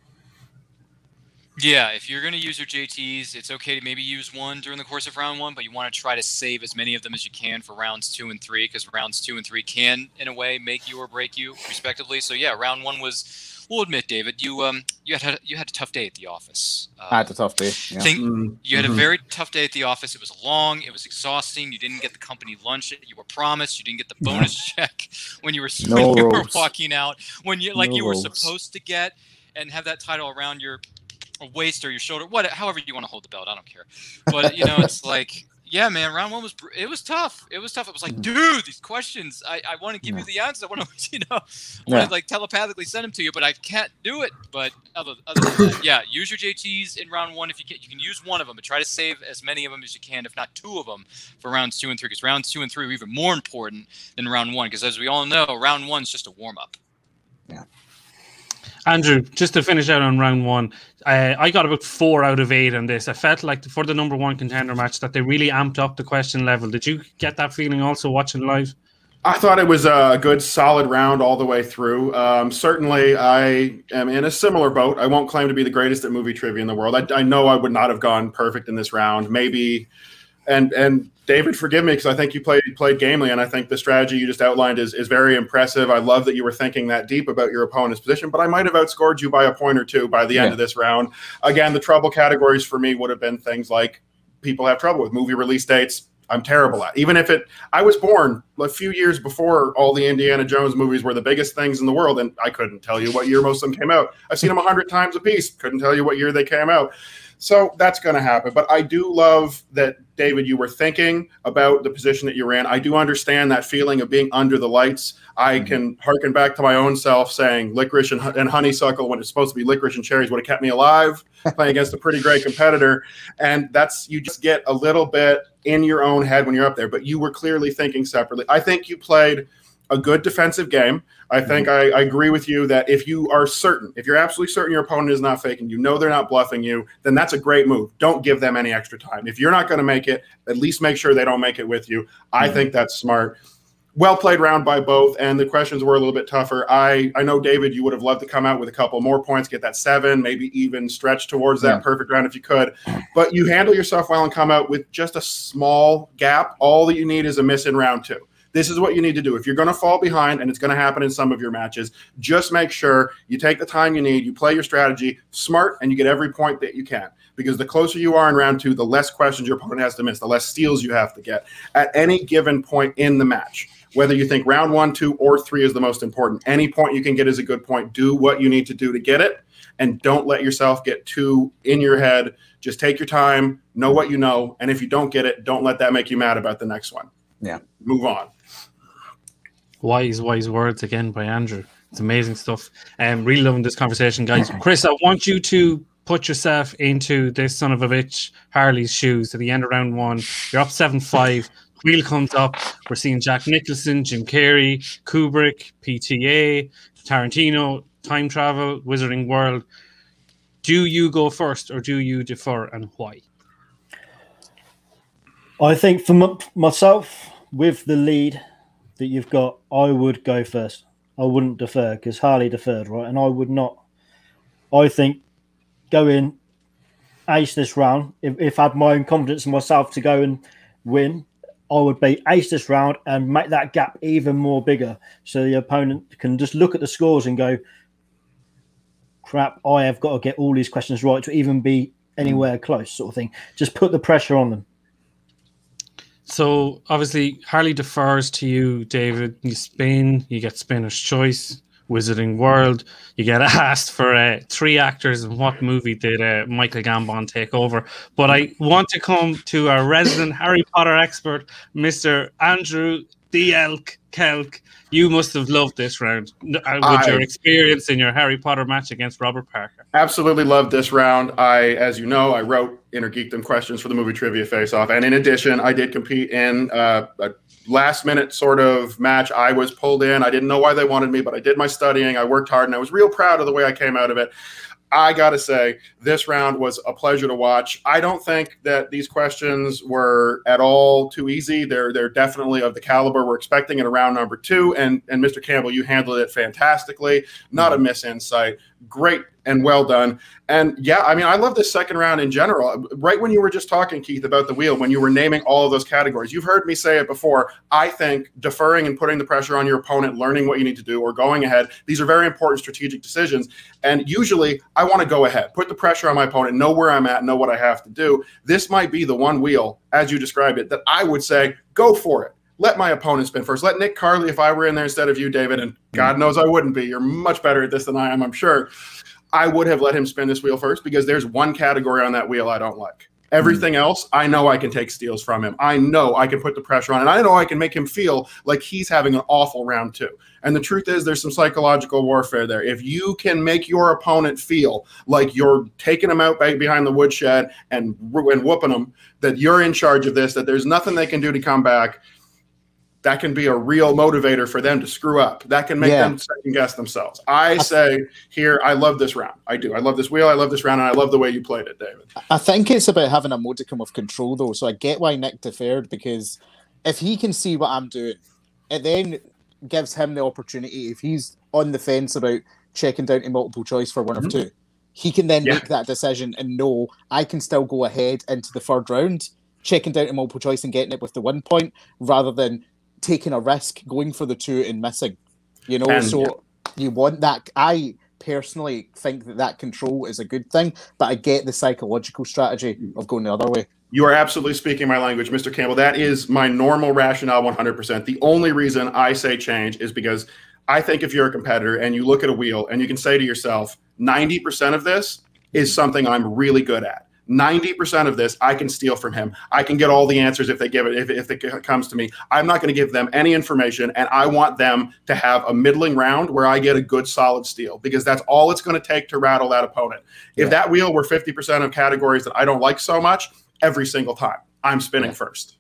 Yeah, if you're going to use your JTs, it's okay to maybe use one during the course of round 1, but you want to try to save as many of them as you can for rounds 2 and 3, because rounds 2 and 3 can, in a way, make you or break you, respectively. So yeah, round 1 was, we'll admit, David, you had a tough day at the office. I had a tough day. Yeah. You had a very tough day at the office. It was long. It was exhausting. You didn't get the company lunch that you were promised. You didn't get the bonus check when you were walking out, when you were supposed to get, and have that title around your waist or your shoulder, however you want to hold the belt, I don't care. But it's like, yeah, man, round 1 was tough. It was tough. It was like, dude, these questions, I want to give you the answers. I want to, I want to like telepathically send them to you, but I can't do it. But other than that, yeah, use your JTs in round 1 if you can. You can use one of them, but try to save as many of them as you can, if not 2 of them, for rounds 2 and 3, because rounds 2 and 3 are even more important than round 1. Because as we all know, round 1 is just a warm up. Yeah. Andrew, just to finish out on round 1, I got about 4 out of 8 on this. I felt like for the number 1 contender match that they really amped up the question level. Did you get that feeling also watching live? I thought it was a good, solid round all the way through. Certainly, I am in a similar boat. I won't claim to be the greatest at movie trivia in the world. I know I would not have gone perfect in this round. Maybe, and David, forgive me, because I think you played gamely, and I think the strategy you just outlined is very impressive. I love that you were thinking that deep about your opponent's position, but I might have outscored you by a point or 2 by the end of this round. Again, the trouble categories for me would have been things like people have trouble with movie release dates. I'm terrible at. Even if I was born a few years before all the Indiana Jones movies were the biggest things in the world, and I couldn't tell you what year most of them came out. I've seen them 100 times a piece. Couldn't tell you what year they came out. So that's going to happen. But I do love that, David, you were thinking about the position that you're in. I do understand that feeling of being under the lights. I can harken back to my own self saying licorice and honeysuckle when it's supposed to be licorice and cherries would have kept me alive playing against a pretty great competitor. And you just get a little bit in your own head when you're up there. But you were clearly thinking separately. I think you played a good defensive game. I think I agree with you that if you are certain, if you're absolutely certain your opponent is not faking, they're not bluffing you, then that's a great move. Don't give them any extra time. If you're not going to make it, at least make sure they don't make it with you. I think that's smart. Well played round by both, and the questions were a little bit tougher. I know, David, you would have loved to come out with a couple more points, get that 7, maybe even stretch towards that perfect round if you could. But you handle yourself well and come out with just a small gap. All that you need is a miss in round 2. This is what you need to do. If you're going to fall behind, and it's going to happen in some of your matches, just make sure you take the time you need, you play your strategy smart, and you get every point that you can. Because the closer you are in round 2, the less questions your opponent has to miss, the less steals you have to get at any given point in the match. Whether you think round 1, 2, or 3 is the most important, any point you can get is a good point. Do what you need to do to get it, and don't let yourself get too in your head. Just take your time, know what you know, and if you don't get it, don't let that make you mad about the next one. Yeah. Move on. Wise words again by Andrew. It's amazing stuff. Really loving this conversation, guys. Chris, I want you to put yourself into this son of a bitch Harley's shoes at the end of round 1. You're up 7-5. Wheel comes up. We're seeing Jack Nicholson, Jim Carrey, Kubrick, PTA, Tarantino, time travel, Wizarding World. Do you go first or do you defer, and why? I think for myself, with the lead that you've got, I would go first. I wouldn't defer because Harley deferred, right? And I would not. I think go in, ace this round. If I had my own confidence in myself to go and win, I would be ace this round and make that gap even more bigger so the opponent can just look at the scores and go, crap, I have got to get all these questions right to even be anywhere close, sort of thing. Just put the pressure on them. So obviously Harley defers to you, David. You spin, you get spinner's choice, Wizarding World. You get asked for 3 actors and what movie did Michael Gambon take over. But I want to come to our resident Harry Potter expert, Mr. Andrew the Elk Kelk. You must have loved this round with your experience in your Harry Potter match against Robert Parker. Absolutely loved this round. As you know, I wrote Inner Geekdom questions for the Movie Trivia Face-Off. And in addition, I did compete in a last-minute sort of match. I was pulled in. I didn't know why they wanted me, but I did my studying. I worked hard, and I was real proud of the way I came out of it. I got to say, this round was a pleasure to watch. I don't think that these questions were at all too easy. They're definitely of the caliber we're expecting in a round number 2. And Mr. Campbell, you handled it fantastically. Not a miss in sight. Great and well done. And yeah, I mean, I love this second round in general. Right when you were just talking, Keith, about the wheel, when you were naming all of those categories, you've heard me say it before. I think deferring and putting the pressure on your opponent, learning what you need to do, or going ahead, these are very important strategic decisions. And usually I want to go ahead, put the pressure on my opponent, know where I'm at, know what I have to do. This might be the one wheel, as you described it, that I would say, go for it. Let my opponent spin first. Let Nick Carley, if I were in there instead of you, David, and God knows I wouldn't be. You're much better at this than I am, I'm sure. I would have let him spin this wheel first because there's one category on that wheel I don't like. Everything else, I know I can take steals from him. I know I can put the pressure on, and I know I can make him feel like he's having an awful round 2. And the truth is there's some psychological warfare there. If you can make your opponent feel like you're taking him out behind the woodshed and whooping them, that you're in charge of this, that there's nothing they can do to come back, that can be a real motivator for them to screw up. That can make them second guess themselves. I say here, I love this round. I do. I love this wheel. I love this round. And I love the way you played it, David. I think it's about having a modicum of control, though. So I get why Nick deferred, because if he can see what I'm doing, it then gives him the opportunity. If he's on the fence about checking down to multiple choice for one of 2, he can then make that decision and know I can still go ahead into the third round, checking down to multiple choice and getting it with the 1 point, rather than taking a risk, going for the 2 and missing, you know. So you want that. I personally think that control is a good thing, but I get the psychological strategy of going the other way. You are absolutely speaking my language, Mr. Campbell. That is my normal rationale 100%. The only reason I say change is because I think if you're a competitor and you look at a wheel and you can say to yourself, 90% of this is something I'm really good at. 90% of this I can steal from him. I can get all the answers if they give it, if it comes to me. I'm not going to give them any information, and I want them to have a middling round where I get a good solid steal, because that's all it's going to take to rattle that opponent. If that wheel were 50% of categories that I don't like so much, every single time I'm spinning first.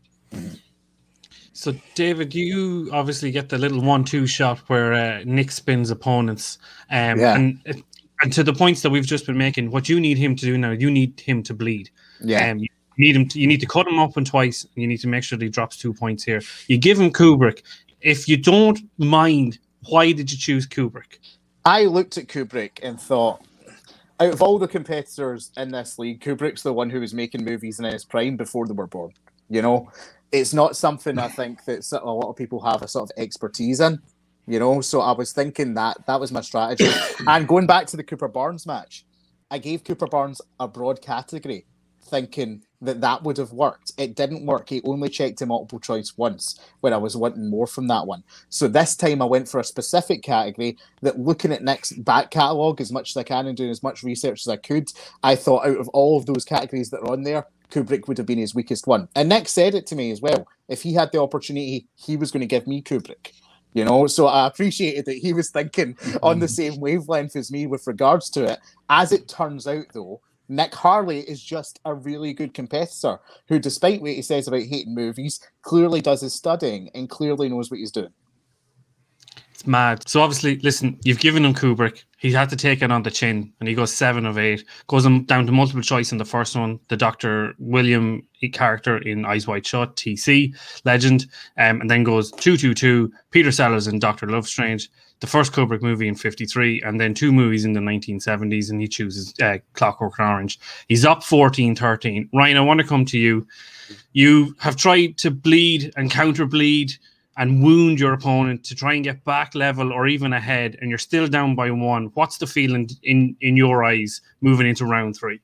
So, David, you obviously get the little 1-2 shot where Nick spins opponents. And to the points that we've just been making, what you need him to do now, you need him to bleed. You need to cut him open twice, and you need to make sure that he drops 2 points here. You give him Kubrick. If you don't mind, why did you choose Kubrick? I looked at Kubrick and thought, out of all the competitors in this league, Kubrick's the one who was making movies in his prime before they were born. You know, it's not something I think that a lot of people have a sort of expertise in, you know, so I was thinking that was my strategy. And going back to the Cooper Barnes match, I gave Cooper Barnes a broad category, thinking that would have worked. It didn't work. He only checked a multiple choice once when I was wanting more from that one. So this time I went for a specific category that, looking at Nick's back catalogue as much as I can and doing as much research as I could, I thought out of all of those categories that are on there, Kubrick would have been his weakest one. And Nick said it to me as well. If he had the opportunity, he was going to give me Kubrick. You know, so I appreciated that he was thinking on the same wavelength as me with regards to it. As it turns out, though, Nick Harley is just a really good competitor who, despite what he says about hating movies, clearly does his studying and clearly knows what he's doing. It's mad. So obviously, listen, you've given him Kubrick. He had to take it on the chin, and he goes 7 of 8. Goes him down to multiple choice in the first one. The Dr. William character in Eyes Wide Shut, TC, legend. And then goes 2-2-2, Peter Sellers in Dr. Love Strange, the first Kubrick movie in 53, and then 2 movies in the 1970s, and he chooses Clockwork Orange. He's up 14-13. Ryan, I want to come to you. You have tried to bleed and counter bleed and wound your opponent to try and get back level or even ahead, and you're still down by 1. What's the feeling in your eyes moving into round 3?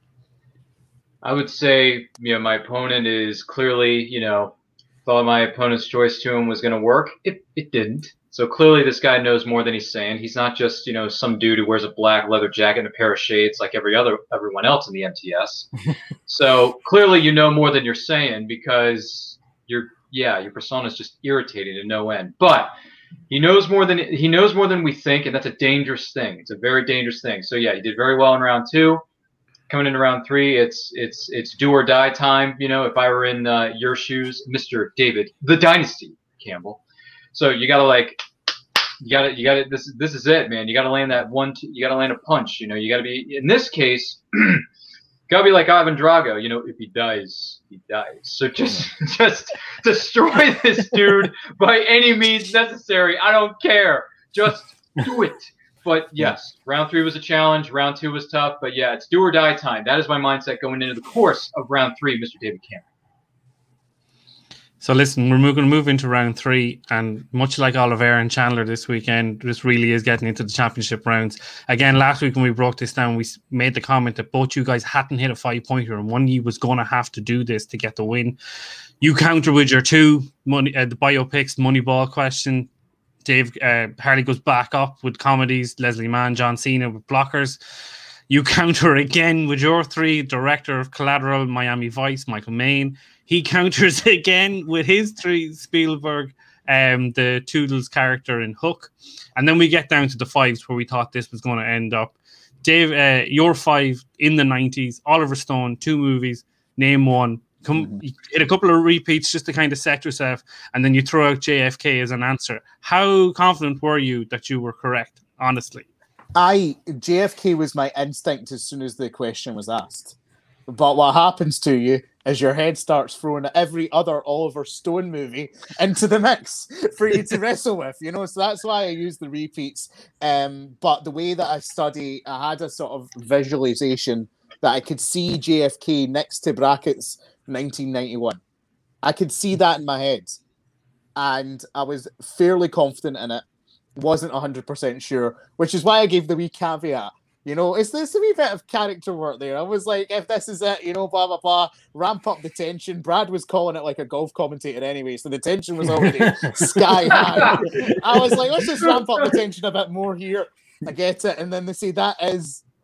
I would say, my opponent is clearly, thought my opponent's choice to him was going to work. It didn't. So clearly this guy knows more than he's saying. He's not just, some dude who wears a black leather jacket and a pair of shades like everyone else in the MTS. So clearly you know more than you're saying, because your persona is just irritating to no end. But he knows more than we think, and that's a dangerous thing. It's a very dangerous thing. So yeah, he did very well in round 2. Coming into round 3, it's do or die time. If I were in your shoes, Mr. David, the Dynasty Campbell. So you gotta this is it, man. You gotta land that one. You gotta land a punch. You gotta be, in this case, gotta be like Ivan Drago. If he dies, he dies. So just destroy this dude by any means necessary. I don't care. Just do it. But yes, round 3 was a challenge. Round 2 was tough. But yeah, it's do or die time. That is my mindset going into the course of round 3, Mr. David Campbell. So listen, we're going to move into round 3, and much like Oliveira and Chandler this weekend, this really is getting into the championship rounds. Again, last week when we broke this down, we made the comment that both you guys hadn't hit a 5-pointer, and one of you was going to have to do this to get the win. You counter with your 2 money, the biopics, Moneyball question. Dave Harley goes back up with comedies, Leslie Mann, John Cena with blockers. You counter again with your 3, director of Collateral, Miami Vice, Michael Mann. He counters again with his 3, Spielberg, the Toodles character in Hook. And then we get down to the 5s where we thought this was going to end up. Dave, your 5 in the 90s, Oliver Stone, 2 movies, name one. Hit a couple of repeats just to kind of set yourself, and then you throw out JFK as an answer. How confident were you that you were correct, honestly? JFK was my instinct as soon as the question was asked. But what happens to you is your head starts throwing every other Oliver Stone movie into the mix for you to wrestle with, so that's why I use the repeats. But the way that I study, I had a sort of visualization that I could see JFK next to brackets 1991. I could see that in my head, and I was fairly confident in it. Wasn't 100% sure, which is why I gave the wee caveat. It's this a wee bit of character work there. I was like, if this is it, blah, blah, blah, ramp up the tension. Brad was calling it like a golf commentator anyway, so the tension was already sky high. I was like, let's just ramp up the tension a bit more here. I get it. And then they say that is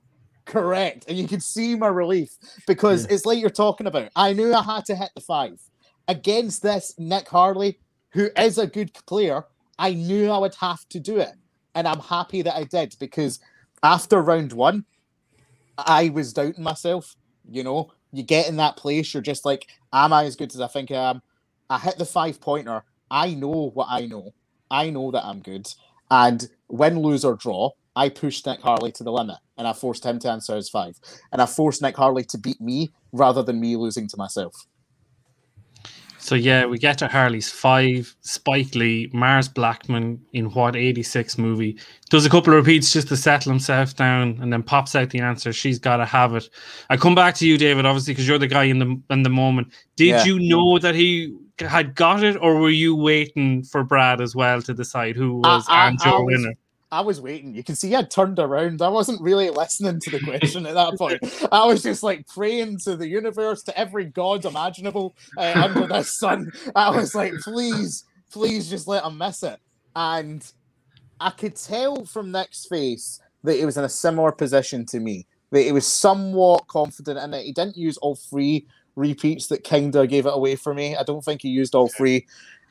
correct. And you could see my relief because it's like you're talking about. I knew I had to hit the 5. Against this Nick Harley, who is a good player, I knew I would have to do it. And I'm happy that I did because after round 1, I was doubting myself. You know, you get in that place, you're just like, am I as good as I think I am? I hit the 5-pointer. I know what I know. I know that I'm good. And win, lose, or draw, I pushed Nick Harley to the limit. And I forced him to answer his 5. And I forced Nick Harley to beat me rather than me losing to myself. So yeah, we get to Harley's 5. Spike Lee, Mars Blackman in what 86 movie does a couple of repeats just to settle himself down, and then pops out the answer. She's got to have it. I come back to you, David, obviously because you're the guy in the moment. Did you know that he had got it, or were you waiting for Brad as well to decide who was your winner? I was waiting. You can see I turned around. I wasn't really listening to the question at that point. I was just like praying to the universe, to every god imaginable under the sun. I was like, please just let him miss it. And I could tell from Nick's face that he was in a similar position to me, that he was somewhat confident in it. He didn't use all 3 repeats that kind of gave it away for me. I don't think he used all 3.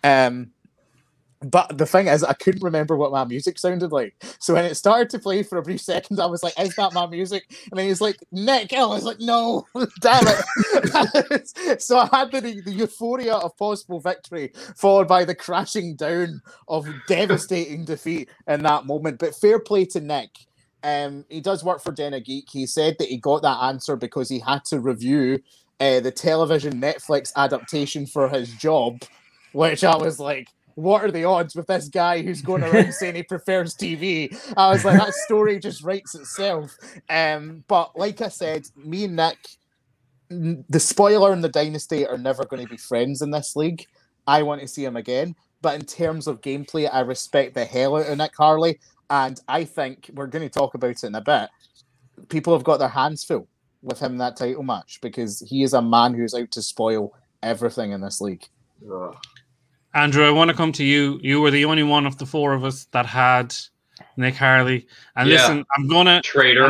But the thing is, I couldn't remember what my music sounded like. So when it started to play for a brief second, I was like, is that my music? And then he's like, Nick. I was like, no, damn it. So I had the euphoria of possible victory, followed by the crashing down of devastating defeat in that moment. But fair play to Nick. He does work for Den of Geek. He said that he got that answer because he had to review the television Netflix adaptation for his job, which I was like, what are the odds with this guy who's going around saying he prefers TV? I was like, that story just writes itself. But like I said, me and Nick, the spoiler and the Dynasty are never going to be friends in this league. I want to see him again. But in terms of gameplay, I respect the hell out of Nick Harley. And I think we're going to talk about it in a bit. People have got their hands full with him in that title match because he is a man who's out to spoil everything in this league. Ugh. Andrew, I want to come to you. You were the only one of the 4 of us that had Nick Harley. And listen, I'm gonna traitor.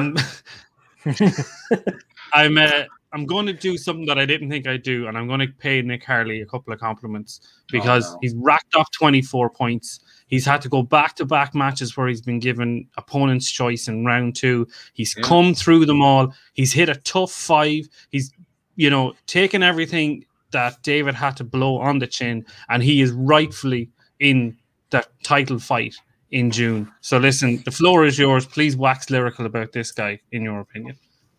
I'm going to do something that I didn't think I'd do, and I'm going to pay Nick Harley a couple of compliments because he's racked up 24 points. He's had to go back-to-back matches where he's been given opponent's choice in round 2. He's come through them all. He's hit a tough 5. He's, taken everything that David had to blow on the chin, and he is rightfully in the title fight in June. So listen, the floor is yours. Please wax lyrical about this guy, in your opinion.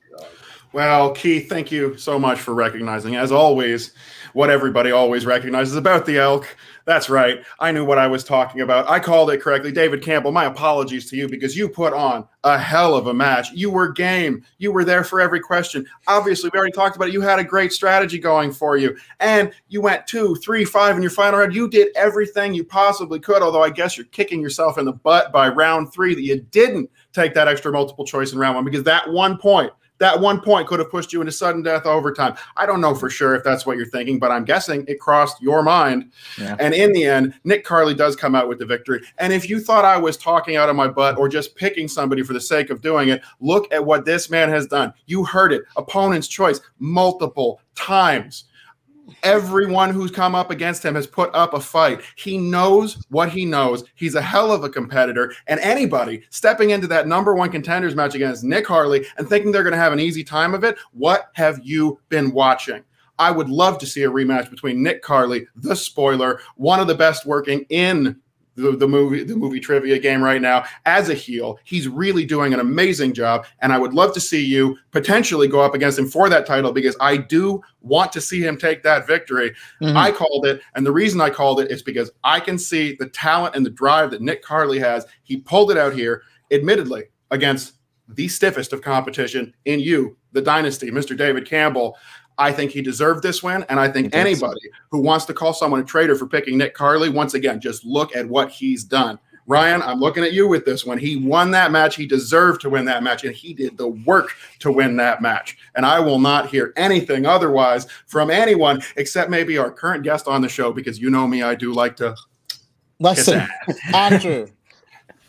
Well, Keith, thank you so much for recognizing, as always, what everybody always recognizes about the Elk. That's right. I knew what I was talking about. I called it correctly. David Campbell, my apologies to you because you put on a hell of a match. You were game. You were there for every question. Obviously, we already talked about it. You had a great strategy going for you. And you went 2, 3, 5 in your final round. You did everything you possibly could, although I guess you're kicking yourself in the butt by round 3 that you didn't take that extra multiple choice in round 1 because that one point could have pushed you into sudden death overtime. I don't know for sure if that's what you're thinking, but I'm guessing it crossed your mind. Yeah. And in the end, Nick Harley does come out with the victory. And if you thought I was talking out of my butt or just picking somebody for the sake of doing it, look at what this man has done. You heard it. Opponent's choice multiple times. Everyone who's come up against him has put up a fight. He knows what he knows. He's a hell of a competitor. And anybody stepping into that #1 contenders match against Nick Harley and thinking they're going to have an easy time of it, what have you been watching? I would love to see a rematch between Nick Harley, the spoiler, one of the best working in the movie trivia game right now as a heel. He's really doing an amazing job, and I would love to see you potentially go up against him for that title because I do want to see him take that victory. Mm-hmm. I called it, and the reason I called it is because I can see the talent and the drive that Nick Harley has. He pulled it out here, admittedly, against the stiffest of competition in you, the Dynasty, Mr. David Campbell. I think he deserved this win, and I think anybody who wants to call someone a traitor for picking Nick Harley, once again, just look at what he's done. Ryan, I'm looking at you with this one. He won that match. He deserved to win that match, and he did the work to win that match. And I will not hear anything otherwise from anyone except maybe our current guest on the show because you know me, I do like to listen, Andrew.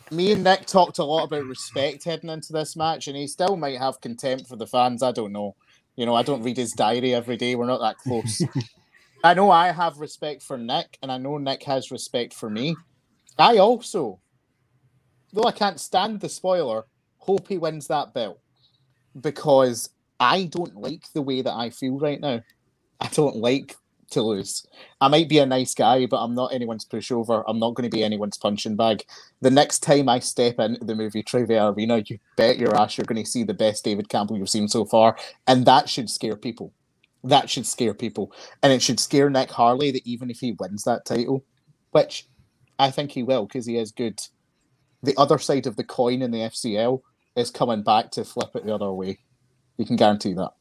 Me and Nick talked a lot about respect heading into this match, and he still might have contempt for the fans. I don't know. You know, I don't read his diary every day. We're not that close. I know I have respect for Nick, and I know Nick has respect for me. I also, though I can't stand the spoiler, hope he wins that belt, because I don't like the way that I feel right now. I don't like to lose. I might be a nice guy, but I'm not anyone's pushover. I'm not going to be anyone's punching bag. The next time I step into the movie Trivia Arena, you bet your ass you're going to see the best David Campbell you've seen so far, and that should scare people. That should scare people. And it should scare Nick Harley that even if he wins that title, which I think he will because he is good, the other side of the coin in the FCL is coming back to flip it the other way. You can guarantee that.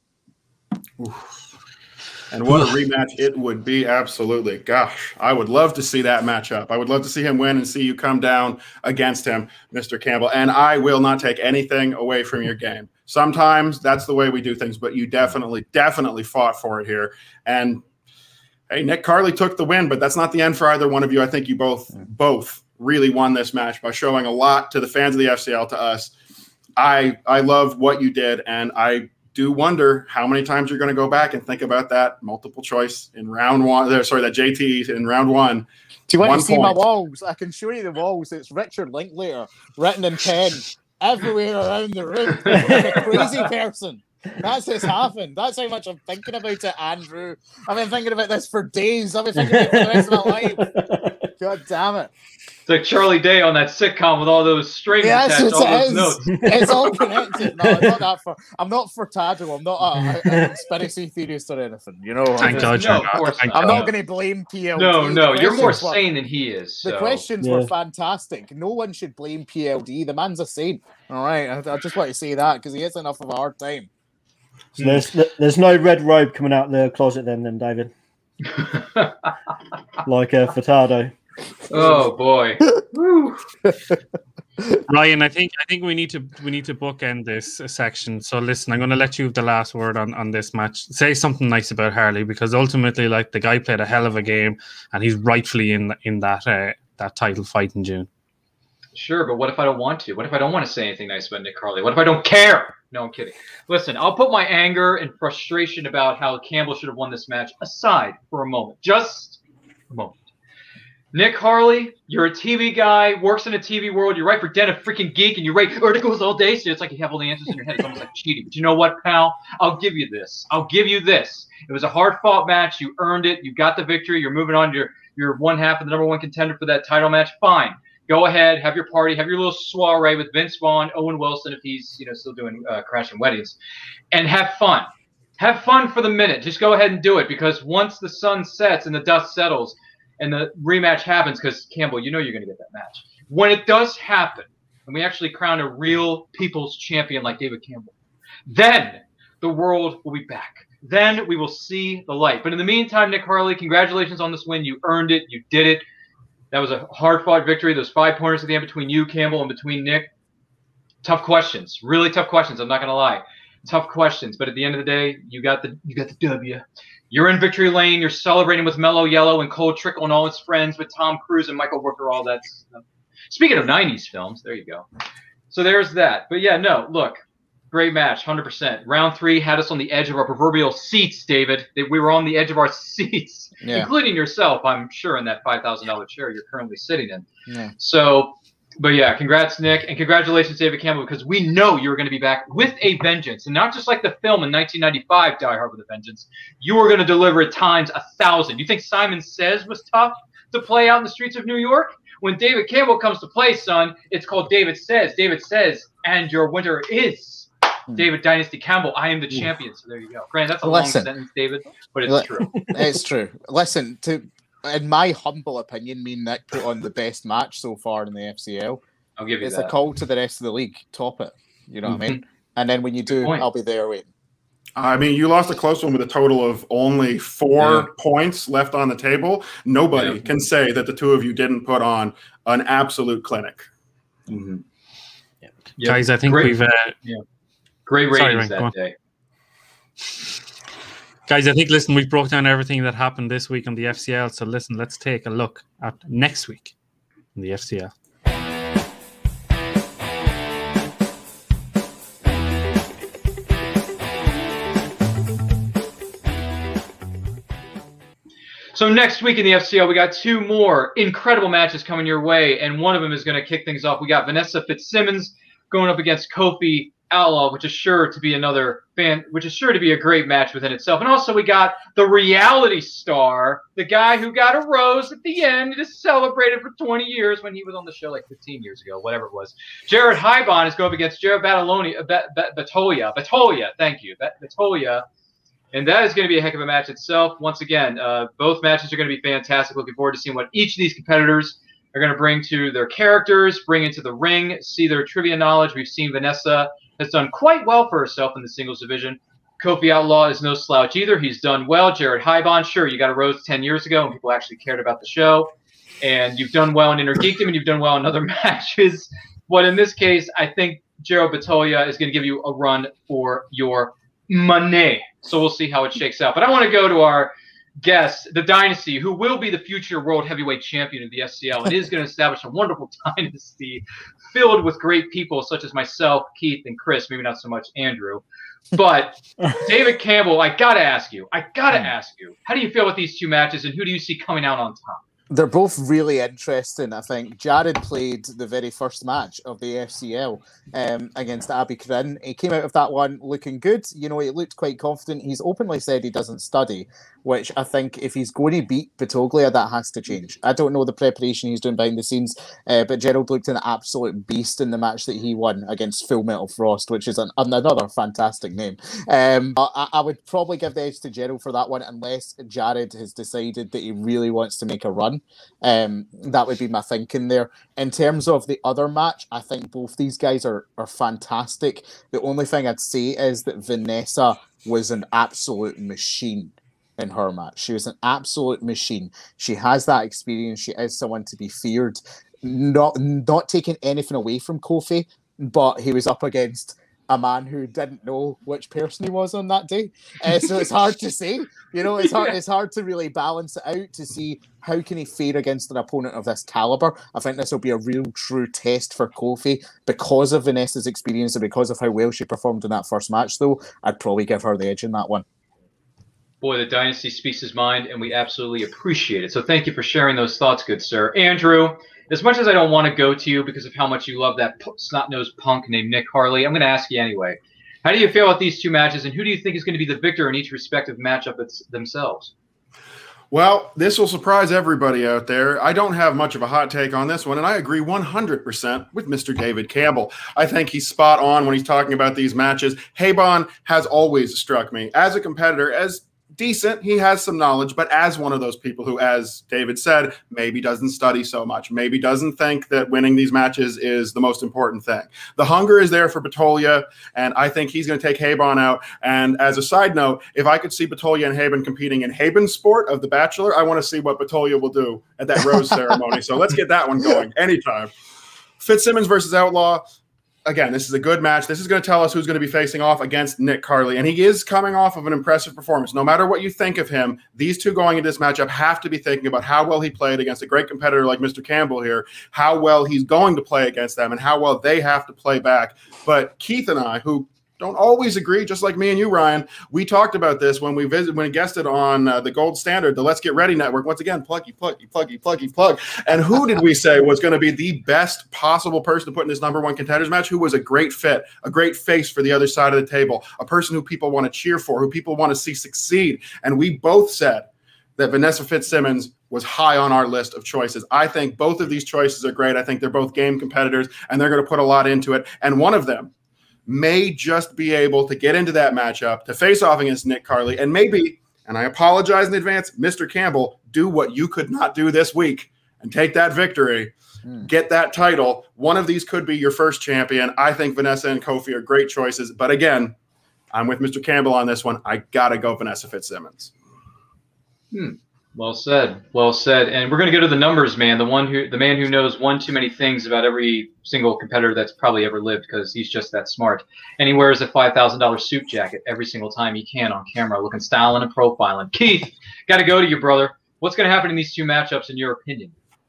Oof. And what a rematch it would be, absolutely. Gosh, I would love to see that matchup. I would love to see him win and see you come down against him, Mr. Campbell. And I will not take anything away from your game. Sometimes that's the way we do things, but you definitely fought for it here. And, hey, Nick Harley took the win, but that's not the end for either one of you. I think you both really won this match by showing a lot to the fans of the FCL, to us. I love what you did, and I do wonder how many times you're going to go back and think about that multiple choice in round one. Sorry, that JT in round one. Do you want to see my walls? I can show you the walls. It's Richard Linklater written in pen everywhere around the room. Like a crazy person. That's what's happened. That's how much I'm thinking about it, Andrew. I've been thinking about this for days. I've been thinking about it for the rest of my life. God damn it. It's like Charlie Day on that sitcom with all those strings attached, all those notes. It's all connected. No, not that far. I'm not Furtado. I'm not a conspiracy theorist or anything. You know. Thank God. I'm not going to blame PLD. No, you're more sane than he is. So. The questions were fantastic. No one should blame PLD. The man's a saint. All right, I just want to say that because he has enough of a hard time. So there's no red robe coming out the closet then, David. Like Furtado. Oh boy. Ryan, I think we need to bookend this section. So listen, I'm going to let you have the last word on this match. Say something nice about Harley, because ultimately, like, the guy played a hell of a game, and he's rightfully in that title fight in June. Sure, but what if I don't want to? What if I don't want to say anything nice about Nick Harley? What if I don't care? No, I'm kidding. Listen, I'll put my anger and frustration about how Campbell should have won this match aside for a moment. Just a moment. Nick Harley, you're a TV guy, works in a TV world. You write for Den of Freaking Geek, and you write articles all day, so it's like you have all the answers in your head. It's almost like cheating. But you know what, pal? I'll give you this. It was a hard-fought match. You earned it. You got the victory. You're moving on. You're one half of the number one contender for that title match. Fine. Go ahead, have your party, have your little soiree with Vince Vaughn, Owen Wilson, if he's still doing Crashing Weddings, and have fun. Have fun for the minute. Just go ahead and do it, because once the sun sets and the dust settles and the rematch happens, because Campbell, you know you're going to get that match. When it does happen, and we actually crown a real people's champion like David Campbell, then the world will be back. Then we will see the light. But in the meantime, Nick Harley, congratulations on this win. You earned it. You did it. That was a hard-fought victory. Those 5 pointers at the end between you, Campbell, and between Nick. Tough questions. Really tough questions. I'm not going to lie. Tough questions. But at the end of the day, you got the W. You're in victory lane. You're celebrating with Mellow Yellow and Cole Trickle and all his friends with Tom Cruise and Michael Rooker, all that stuff. Speaking of 90s films, there you go. So there's that. But, yeah, no, look. Great match, 100%. Round 3 had us on the edge of our proverbial seats, David. We were on the edge of our seats, including yourself, I'm sure, in that $5,000 chair you're currently sitting in. Yeah. So, but yeah, congrats, Nick, and congratulations, David Campbell, because we know you're going to be back with a vengeance, and not just like the film in 1995, Die Hard with a Vengeance. You are going to deliver it times 1,000. You think Simon Says was tough to play out in the streets of New York? When David Campbell comes to play, son, it's called David Says. David Says, and your winner is David Dynasty Campbell. I am the champion. So there you go. Granted, that's a long sentence, David, but it's true. It's true. Listen, in my humble opinion, me and Nick put on the best match so far in the FCL. I'll give you it's that. It's a call to the rest of the league. Top it. You know what I mean? And then when you do, I'll be there waiting. I mean, you lost a close one with a total of only 4 points left on the table. Nobody can say that the two of you didn't put on an absolute clinic. Mm-hmm. Guys, I think we've... Great ratings that day. Guys, I think, listen, we've broke down everything that happened this week on the FCL. So, listen, let's take a look at next week in the FCL. So next week in the FCL, we got 2 more incredible matches coming your way, and one of them is going to kick things off. We got Vanessa Fitzsimmons going up against Kofi Outlaw, which is sure to be a great match within itself. And also we got the reality star, the guy who got a rose at the end, just celebrated for 20 years when he was on the show like 15 years ago, whatever it was. Jared Hybon is going up against Jared Batolia. Thank you, Batolia. And that is going to be a heck of a match itself. Once again, both matches are going to be fantastic. Looking forward to seeing what each of these competitors are going to bring to their characters, bring into the ring, see their trivia knowledge. We've seen Vanessa has done quite well for herself in the singles division. Kofi Outlaw is no slouch either. He's done well. Jared Hybon, sure, you got a rose 10 years ago when people actually cared about the show. And you've done well in Inner Geekdom, and you've done well in other matches. But in this case, I think Jared Batolia is going to give you a run for your money. So we'll see how it shakes out. But I want to go to our guest, the Dynasty, who will be the future world heavyweight champion of the FCL, and is going to establish a wonderful dynasty filled with great people such as myself, Keith, and Chris, maybe not so much Andrew. But David Campbell, I got to ask you, how do you feel with these 2 matches, and who do you see coming out on top? They're both really interesting, I think. Jared played the very first match of the FCL against Abby Corinne. He came out of that one looking good. You know, he looked quite confident. He's openly said he doesn't study, which I think if he's going to beat Battaglia, that has to change. I don't know the preparation he's doing behind the scenes, but Gerald looked an absolute beast in the match that he won against Full Metal Frost, which is another fantastic name. I would probably give the edge to Gerald for that one, unless Jared has decided that he really wants to make a run. That would be my thinking there. In terms of the other match, I think both these guys are fantastic. The only thing I'd say is that Vanessa was an absolute machine in her match. She was an absolute machine. She has that experience. She is someone to be feared. Not taking anything away from Kofi, but he was up against a man who didn't know which person he was on that day. So it's hard to say. You know, it's hard to really balance it out to see how can he fare against an opponent of this caliber. I think this will be a real true test for Kofi because of Vanessa's experience and because of how well she performed in that first match, though. I'd probably give her the edge in that one. Boy, the Dynasty speaks his mind, and we absolutely appreciate it. So thank you for sharing those thoughts, good sir. Andrew, as much as I don't want to go to you because of how much you love that snot-nosed punk named Nick Harley, I'm going to ask you anyway. How do you feel about these 2 matches, and who do you think is going to be the victor in each respective matchup themselves? Well, this will surprise everybody out there. I don't have much of a hot take on this one, and I agree 100% with Mr. David Campbell. I think he's spot on when he's talking about these matches. Hybon has always struck me as a competitor, as decent. He has some knowledge, but as one of those people who, as David said, maybe doesn't study so much, maybe doesn't think that winning these matches is the most important thing. The hunger is there for Batolia, and I think he's going to take Hybon out. And as a side note, if I could see Batolia and Hybon competing in Hybon's sport of The Bachelor, I want to see what Batolia will do at that rose ceremony. So let's get that one going anytime. Fitzsimmons versus Outlaw. Again, this is a good match. This is going to tell us who's going to be facing off against Nick Carley. And he is coming off of an impressive performance. No matter what you think of him, these 2 going into this matchup have to be thinking about how well he played against a great competitor like Mr. Campbell here, how well he's going to play against them, and how well they have to play back. But Keith and I, who don't always agree, just like me and you, Ryan, we talked about this when we guested on the Gold Standard, the Let's Get Ready Network. Once again, plug. And who did we say was going to be the best possible person to put in this #1 contenders match? Who was a great fit, a great face for the other side of the table, a person who people want to cheer for, who people want to see succeed. And we both said that Vanessa Fitzsimmons was high on our list of choices. I think both of these choices are great. I think they're both game competitors, and they're going to put a lot into it. And one of them may just be able to get into that matchup, to face off against Nick Carley, and maybe, and I apologize in advance, Mr. Campbell, do what you could not do this week and take that victory, get that title. One of these could be your first champion. I think Vanessa and Kofi are great choices, but again, I'm with Mr. Campbell on this one. I got to go Vanessa Fitzsimmons. Well said. Well said. And we're going to go to the numbers, man. The man who knows one too many things about every single competitor that's probably ever lived, because he's just that smart. And he wears a $5,000 suit jacket every single time he can on camera, looking styling and profiling. Keith, got to go to you, brother. What's going to happen in these 2 matchups, in your opinion?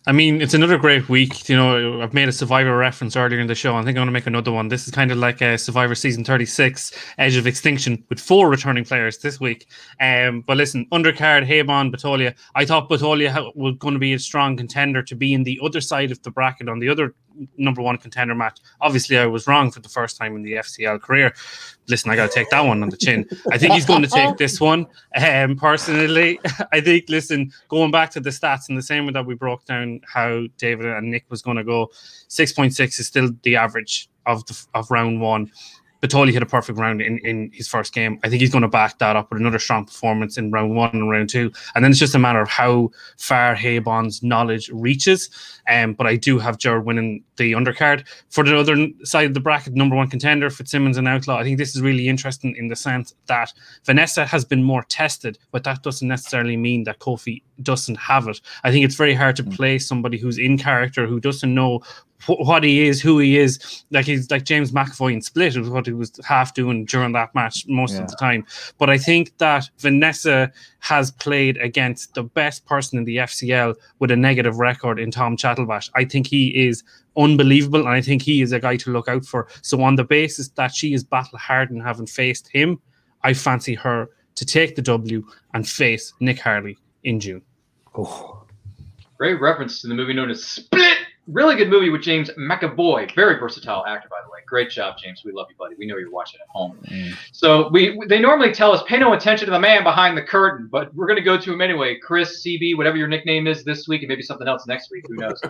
I mean, it's another great week. You know, I've made a Survivor reference earlier in the show. I think I'm going to make another one. This is kind of like a Survivor Season 36, Edge of Extinction, with 4 returning players this week. But listen, undercard, Habon, Batolia. I thought Batolia was going to be a strong contender to be in the other side of the bracket on the other #1 contender match. Obviously, I was wrong for the first time in the FCL career. Listen, I got to take that one on the chin. I think he's going to take this one. Personally, I think, listen, going back to the stats in the same way that we broke down how David and Nick was going to go, 6.6 is still the average of round 1. Batolia hit a perfect round in his first game. I think he's going to back that up with another strong performance in round 1 and round 2. And then it's just a matter of how far Habon's knowledge reaches. But I do have Gerard winning the undercard. For the other side of the bracket, #1 contender, Fitzsimmons and Outlaw. I think this is really interesting in the sense that Vanessa has been more tested, but that doesn't necessarily mean that Kofi doesn't have it. I think it's very hard to play somebody who's in character, who doesn't know what he is, who he is. He's like James McAvoy in Split, was what he was half doing during that match most of the time. But I think that Vanessa has played against the best person in the FCL with a negative record in Tom Chattelbash. I think he is unbelievable, and I think he is a guy to look out for. So on the basis that she is battle hardened, having faced him, I fancy her to take the W and face Nick Harley in June. Oh. Great reference to the movie known as Split. Really good movie with James McAvoy. Very versatile actor, by the way. Great job, James. We love you, buddy. We know you're watching at home. So they normally tell us, pay no attention to the man behind the curtain, but we're going to go to him anyway. Chris, CB, whatever your nickname is this week, and maybe something else next week. Who knows?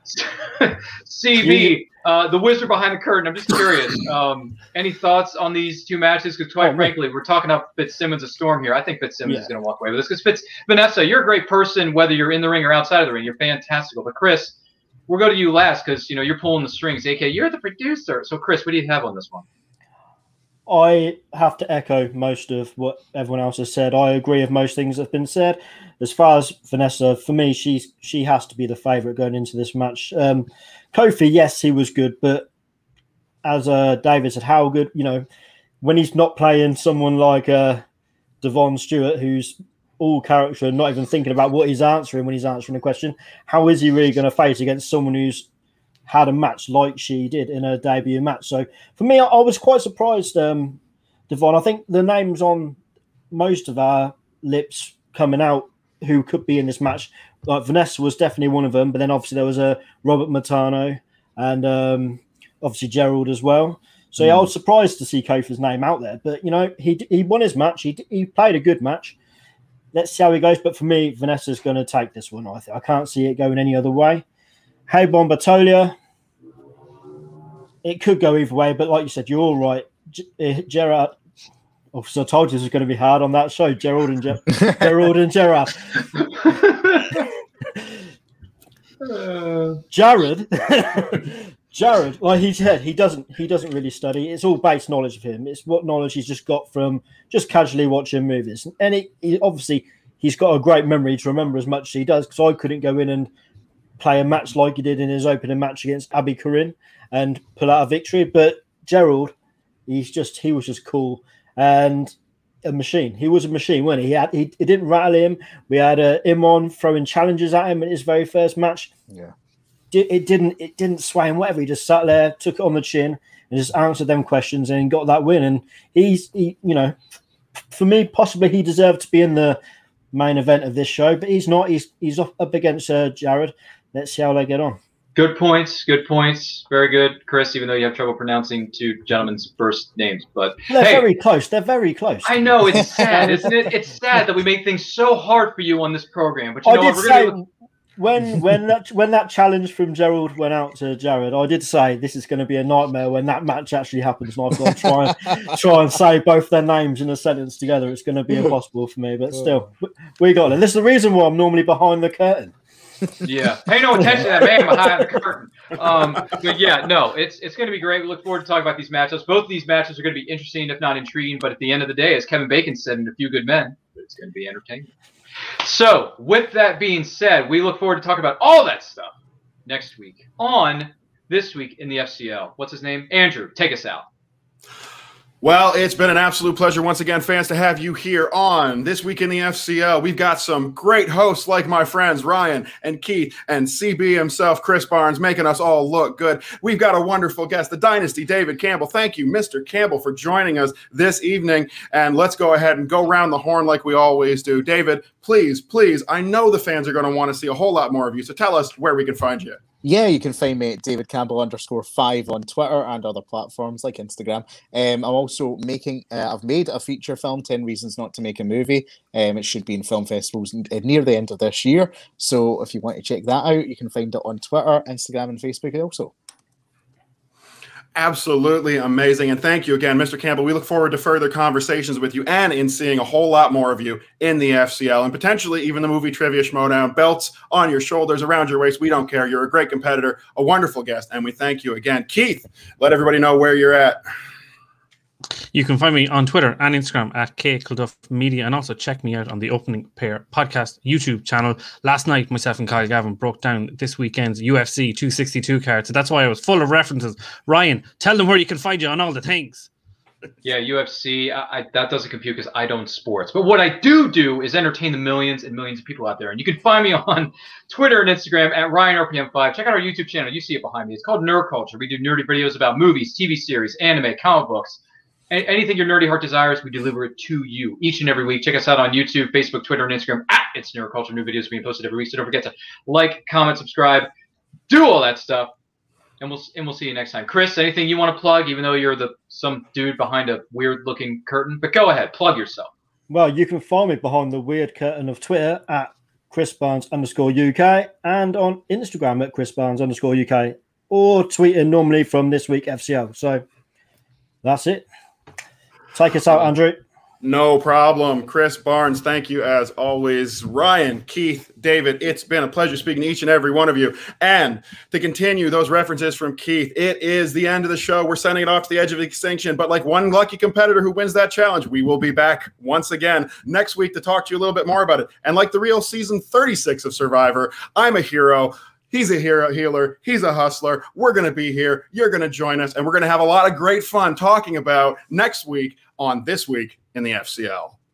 CB, the wizard behind the curtain. I'm just curious. Any thoughts on these 2 matches? Because quite frankly, we're talking about Fitzsimmons a storm here. I think Fitzsimmons is going to walk away with this. Because Vanessa, you're a great person, whether you're in the ring or outside of the ring. You're fantastical. But Chris, we'll go to you last because you're pulling the strings. AK, you're the producer. So Chris, what do you have on this one? I have to echo most of what everyone else has said. I agree with most things that have been said. As far as Vanessa, for me, she has to be the favourite going into this match. Kofi, yes, he was good, but as David said, how good, when he's not playing someone like Devon Stewart, who's all character and not even thinking about what he's answering when he's answering a question, how is he really going to face against someone who's had a match like she did in her debut match? So for me, I was quite surprised, Devon. I think the names on most of our lips coming out who could be in this match, like Vanessa was definitely one of them, but then obviously there was a Robert Matano and obviously Gerald as well. So I was surprised to see Kofi's name out there, but he won his match. He played a good match. Let's see how he goes. But for me, Vanessa's going to take this one. I can't see it going any other way. Habon Batolia, it could go either way. But like you said, you're all right. Gerard, so I told you this was going to be hard on that show. Gerald and Gerard. Jared, like he said, he doesn't really study. It's all base knowledge of him. It's what knowledge he's just got from just casually watching movies. And he obviously he's got a great memory to remember as much as he does, because I couldn't go in and play a match like he did in his opening match against Abby Corinne and pull out a victory. But Gerald, he was just cool and a machine. He was a machine, wasn't he? It didn't rattle him. We had him on throwing challenges at him in his very first match. Yeah. It didn't sway him, whatever. He just sat there, took it on the chin, and just answered them questions and got that win. And he for me, possibly he deserved to be in the main event of this show, but he's not. He's up against Jared. Let's see how they get on. Good points. Very good, Chris, even though you have trouble pronouncing 2 gentlemen's first names. But they're very close. They're very close. I know, it's sad, isn't it? It's sad that we make things so hard for you on this program. But when that challenge from Gerald went out to Jared, I did say this is going to be a nightmare when that match actually happens, and I've got to try and say both their names in a sentence together. It's going to be impossible for me, but still, we got it. This is the reason why I'm normally behind the curtain. Yeah, pay no attention to that man behind the curtain. But yeah, no, it's going to be great. We look forward to talking about these matchups. Both of these matches are going to be interesting, if not intriguing. But at the end of the day, as Kevin Bacon said in A Few Good Men, it's going to be entertaining. So, with that being said, we look forward to talking about all that stuff next week on This Week in the FCL. What's his name? Andrew, take us out. Well, it's been an absolute pleasure once again, fans, to have you here on This Week in the FCL. We've got some great hosts like my friends Ryan and Keith and CB himself, Chris Barnes, making us all look good. We've got a wonderful guest, the Dynasty, David Campbell. Thank you, Mr. Campbell, for joining us this evening. And let's go ahead and go round the horn like we always do. David, please, I know the fans are going to want to see a whole lot more of you, so tell us where we can find you. Yeah, you can find me at David Campbell _5 on Twitter and other platforms like Instagram. I'm also I've made a feature film, 10 Reasons Not to Make a Movie. It should be in film festivals near the end of this year. So if you want to check that out, you can find it on Twitter, Instagram, and Facebook also. Absolutely amazing. And thank you again, Mr. Campbell. We look forward to further conversations with you and in seeing a whole lot more of you in the FCL and potentially even the movie Trivia Schmodown. Belts on your shoulders, around your waist. We don't care. You're a great competitor, a wonderful guest, and we thank you again. Keith, let everybody know where you're at. You can find me on Twitter and Instagram at KCulduff Media, and also check me out on the Opening Pair podcast YouTube channel. Last night, myself and Kyle Gavin broke down this weekend's UFC 262 card, so that's why I was full of references. Ryan, tell them where you can find you on all the things. Yeah, UFC, that doesn't compute because I don't sports. But what I do is entertain the millions and millions of people out there. And you can find me on Twitter and Instagram at RyanRPM5. Check out our YouTube channel. You see it behind me. It's called Nerd Culture. We do nerdy videos about movies, TV series, anime, comic books. Anything your nerdy heart desires, we deliver it to you each and every week. Check us out on YouTube, Facebook, Twitter, and Instagram at It's Nerd Culture. New videos being posted every week. So don't forget to like, comment, subscribe, do all that stuff. And we'll see you next time. Chris, anything you want to plug, even though you're some dude behind a weird-looking curtain? But go ahead, plug yourself. Well, you can find me behind the weird curtain of Twitter at ChrisBarnes_UK and on Instagram at ChrisBarnes_UK, or tweeting normally from This Week FCL. So that's it. Take us out, Andrew. No problem. Chris Barnes, thank you as always. Ryan, Keith, David, it's been a pleasure speaking to each and every one of you. And to continue those references from Keith, it is the end of the show. We're sending it off to the edge of extinction. But like one lucky competitor who wins that challenge, we will be back once again next week to talk to you a little bit more about it. And like the real season 36 of Survivor, I'm a hero. He's a hero healer. He's a hustler. We're going to be here. You're going to join us. And we're going to have a lot of great fun talking about next week on This Week in the FCL.